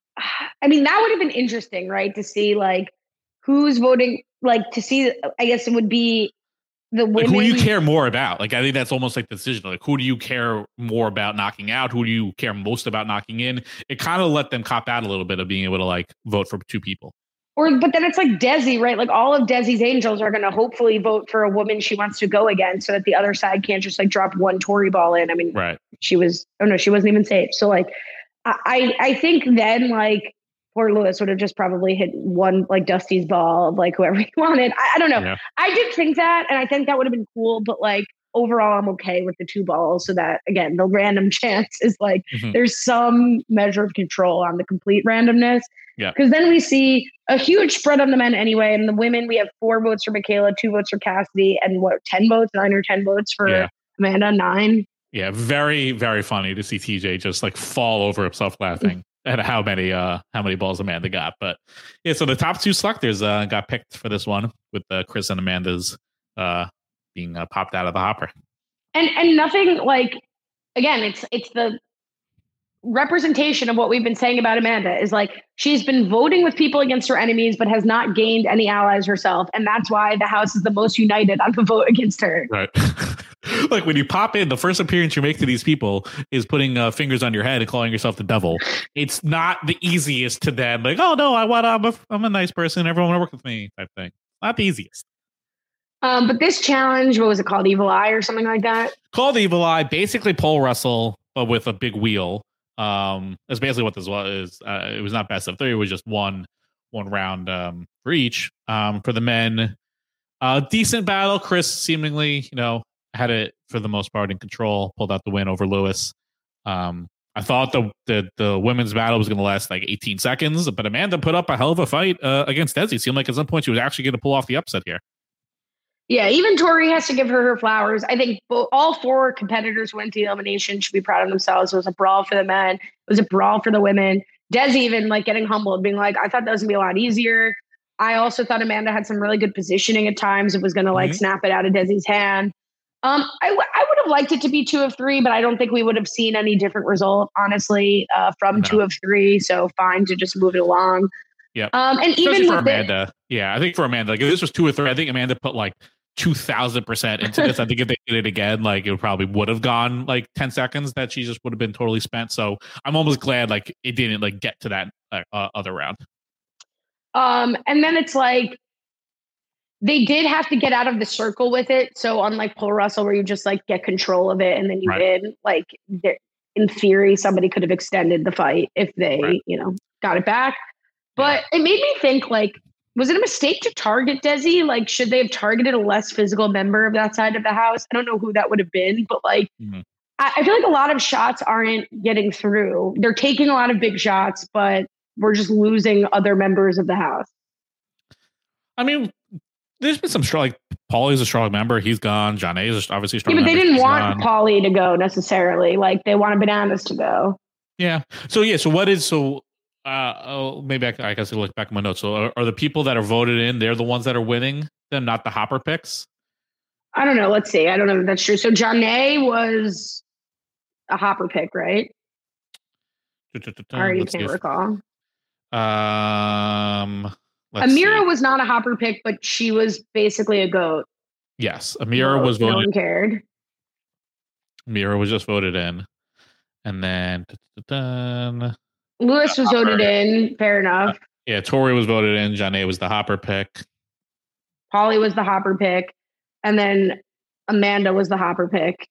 I mean, that would have been interesting, right? To see like who's voting, like to see, I guess it would be the women. Like, who do you care more about? Like, I think that's almost like the decision. Like, who do you care more about knocking out? Who do you care most about knocking in? It kind of let them cop out a little bit of being able to like vote for two people. Or, but then it's like Desi, right? Like all of Desi's angels are going to hopefully vote for a woman she wants to go against so that the other side can't just like drop one Tory ball in. I mean, right. She was, oh no, she wasn't even safe. So like, I, I think then like poor Lewis would have just probably hit one like Dusty's ball of like whoever he wanted. I, I don't know. Yeah. I did think that, and I think that would have been cool. But like overall, I'm okay with the two balls. So that again, the random chance is like mm-hmm. there's some measure of control on the complete randomness. Yeah. Because then we see a huge spread on the men anyway, and the women we have four votes for Michaela, two votes for Cassidy, and what ten votes, nine or ten votes for yeah. Amanda, nine. Yeah, very, very funny to see T J just like fall over himself laughing at how many uh how many balls Amanda got. But yeah, so the top two selectors uh, got picked for this one with uh, Chris and Amanda's uh, being uh, popped out of the hopper. And and nothing like again, it's it's the representation of what we've been saying about Amanda is like she's been voting with people against her enemies, but has not gained any allies herself, and that's why the House is the most united on the vote against her. Right. Like when you pop in, the first appearance you make to these people is putting uh, fingers on your head and calling yourself the devil. It's not the easiest to then like, oh no, I want I'm a I'm a nice person. Everyone want to work with me type thing. Not the easiest. Um, but this challenge, what was it called, Evil Eye or something like that? Called Evil Eye, basically pole wrestle, but with a big wheel. Um, that's basically what this was. Uh, it was not best of three. It was just one one round um, for each. Um, for the men, uh, decent battle. Chris seemingly, you know, had it for the most part in control. Pulled out the win over Lewis. Um, I thought the the, the women's battle was going to last like eighteen seconds, but Amanda put up a hell of a fight uh, against Desi. It seemed like at some point she was actually going to pull off the upset here. Yeah, even Tori has to give her her flowers. I think both, all four competitors went to the elimination should be proud of themselves. It was a brawl for the men. It was a brawl for the women. Desi even like getting humbled, being like, I thought that was going to be a lot easier. I also thought Amanda had some really good positioning at times. It was going to like mm-hmm. snap it out of Desi's hand. Um, I, w- I would have liked it to be two of three, but I don't think we would have seen any different result, honestly, uh, from no. two of three. So fine to just move it along. Yeah. Um, and Especially even for with Amanda. The- yeah, I think for Amanda, like if this was two or three, I think Amanda put like two thousand percent into this. I think if they did it again, like it probably would have gone like ten seconds that she just would have been totally spent. So I'm almost glad like it didn't like get to that uh, other round. Um, and then it's like, they did have to get out of the circle with it. So unlike Paul Russell, where you just like get control of it and then you right. win, like in theory, somebody could have extended the fight if they, right. you know, got it back. But yeah. it made me think like, was it a mistake to target Desi? Like, should they have targeted a less physical member of that side of the house? I don't know who that would have been, but like, mm-hmm. I, I feel like a lot of shots aren't getting through. They're taking a lot of big shots, but we're just losing other members of the house. I mean, there's been some strong, like Paulie's a strong member. He's gone. John A is obviously a strong yeah, but member. they didn't He's want gone. Paulie to go necessarily. Like they wanted Bananas to go. Yeah. So, yeah. So what is, so uh, oh, maybe I, I guess I'll look back at my notes. So are, are the people that are voted in, they're the ones that are winning them, not the Hopper picks? I don't know. Let's see. I don't know if that's true. So John A was a Hopper pick, right? I already can't if, recall. Um... Let's Amira see. was not a Hopper pick, but she was basically a GOAT. Yes, Amira no, was voted. No one cared. Amira was just voted in, and then Lewis was Hopper. voted in. Fair enough. Uh, yeah, Tori was voted in. Johnny was the Hopper pick. Paulie was the Hopper pick, and then Amanda was the Hopper pick,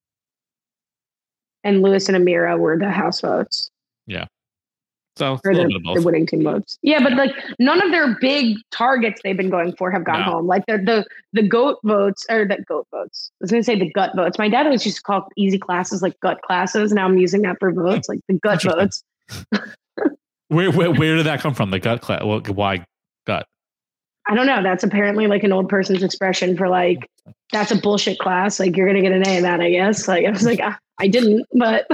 and Lewis and Amira were the house votes. Yeah. So or the, the winning team votes. Yeah, but like none of their big targets they've been going for have gone no. home. Like the the the GOAT votes or the GOAT votes. I was gonna say the gut votes. My dad always used to call easy classes like gut classes. Now I'm using that for votes, like the gut votes. where, where where did that come from? The gut class? Well, why gut? I don't know. That's apparently like an old person's expression for like that's a bullshit class. Like you're gonna get an A in that, I guess. Like I was like I, I didn't, but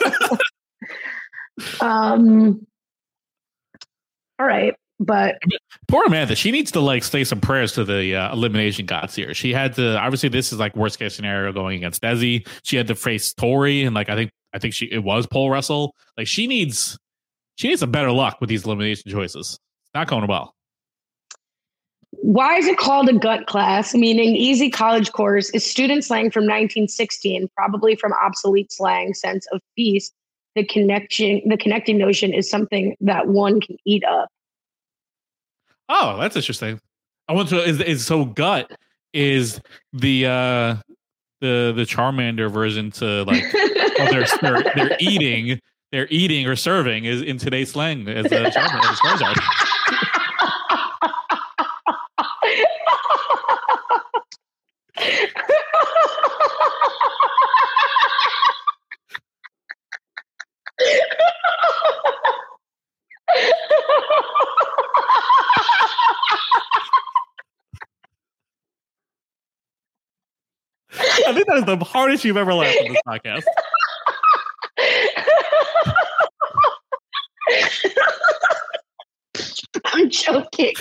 um. All right, but poor Amanda, she needs to like say some prayers to the uh, elimination gods here. She had to obviously this is like worst case scenario going against Desi. She had to face Tori, and like I think I think she it was Paul Russell. Like she needs she needs some better luck with these elimination choices. It's not going well. Why is it called a gut class? Meaning easy college course is student slang from nineteen sixteen, probably from obsolete slang sense of feast. The connection, the connecting notion is something that one can eat up. Oh, that's interesting. I want to is is so gut is the uh the the Charmander version to like oh, they're, they're they're eating they're eating or serving is in today's slang as a Charmander as Charizard. I think that is the hardest you've ever laughed in this podcast. I'm joking.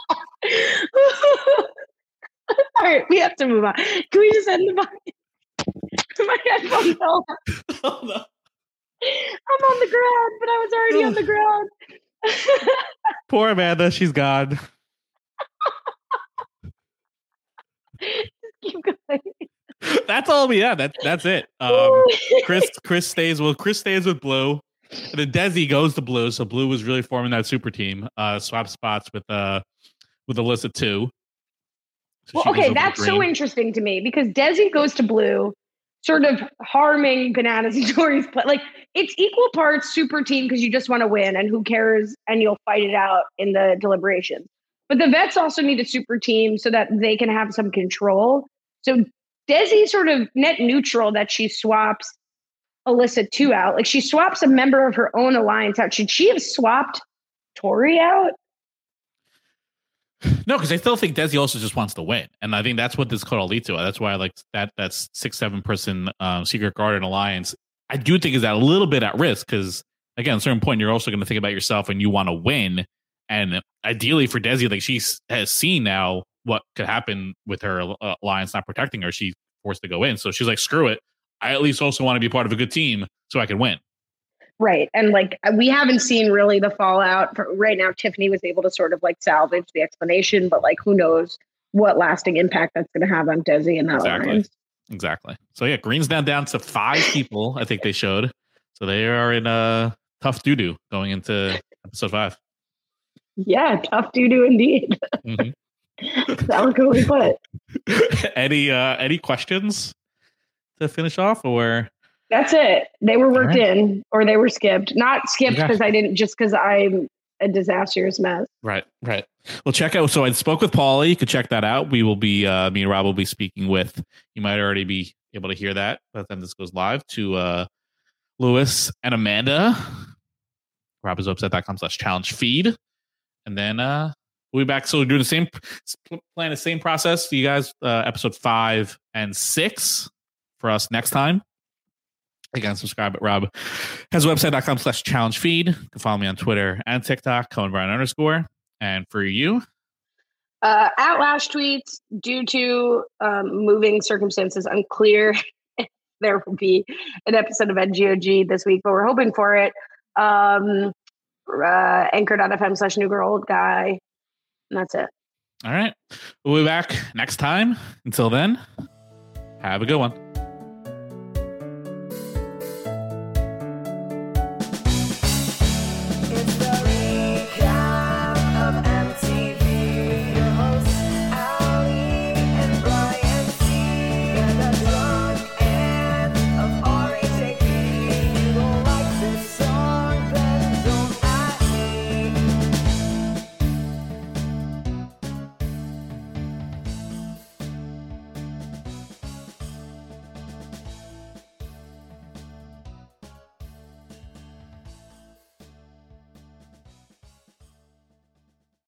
All right, we have to move on. Can we just end the podcast? My headphones fell out. Oh, no. I'm on the ground, but I was already on the ground. Poor Amanda, she's gone. Keep going. That's all we have. That's that's it. Um, Chris Chris stays well. Chris stays with Blue. And then Desi goes to Blue. So Blue was really forming that super team. Uh, swap spots with uh with Alyssa too. So well, okay, that's so interesting to me because Desi goes to Blue. sort of harming Bananas and Tori's play. Like, it's equal parts super team because you just want to win and who cares, and you'll fight it out in the deliberations. But the vets also need a super team so that they can have some control. So Desi sort of net neutral that she swaps Alyssa two out. Like, she swaps a member of her own alliance out. Should she have swapped Tori out? No, because I still think Desi also just wants to win, and I think that's what this could all lead to. That's why I like that that's six seven person um, Secret Garden alliance. I do think is that a little bit at risk because again, at a certain point, you're also going to think about yourself and you want to win. And ideally for Desi, like she has seen now what could happen with her uh, alliance not protecting her. She's forced to go in, so she's like, screw it. I at least also want to be part of a good team so I can win. Right. And like, we haven't seen really the fallout for right now. Tiffany was able to sort of like salvage the explanation, but like, who knows what lasting impact that's going to have on Desi and that exactly. alliance. Exactly. So yeah, Green's down down to five people. I think they showed. So they are in a tough doo-doo going into episode five. Yeah, tough doo-doo indeed. Mm-hmm. Eloquently put. Any uh, any questions to finish off, or? That's it. They were worked right. in, or they were skipped. Not skipped because I didn't, just because I'm a disastrous mess. Right, right. Well, check out. So I spoke with Paulie. You could check that out. We will be, uh, me and Rob will be speaking with, you might already be able to hear that by the time this goes live, to uh, Lewis and Amanda. robisupset.com slash challenge feed. And then uh, we'll be back. So we're doing the same plan, the same process for you guys, uh, episode five and six for us next time. Again, subscribe at Rob has a website.com slash challenge feed. You can follow me on Twitter and TikTok, Cohen Bryan underscore. And for you? Uh, at Lash Tweets, due to um, moving circumstances, unclear if there will be an episode of N G O G this week, but we're hoping for it. Um, uh, anchor.fm slash new girl old guy. And that's it. All right. We'll be back next time. Until then, have a good one.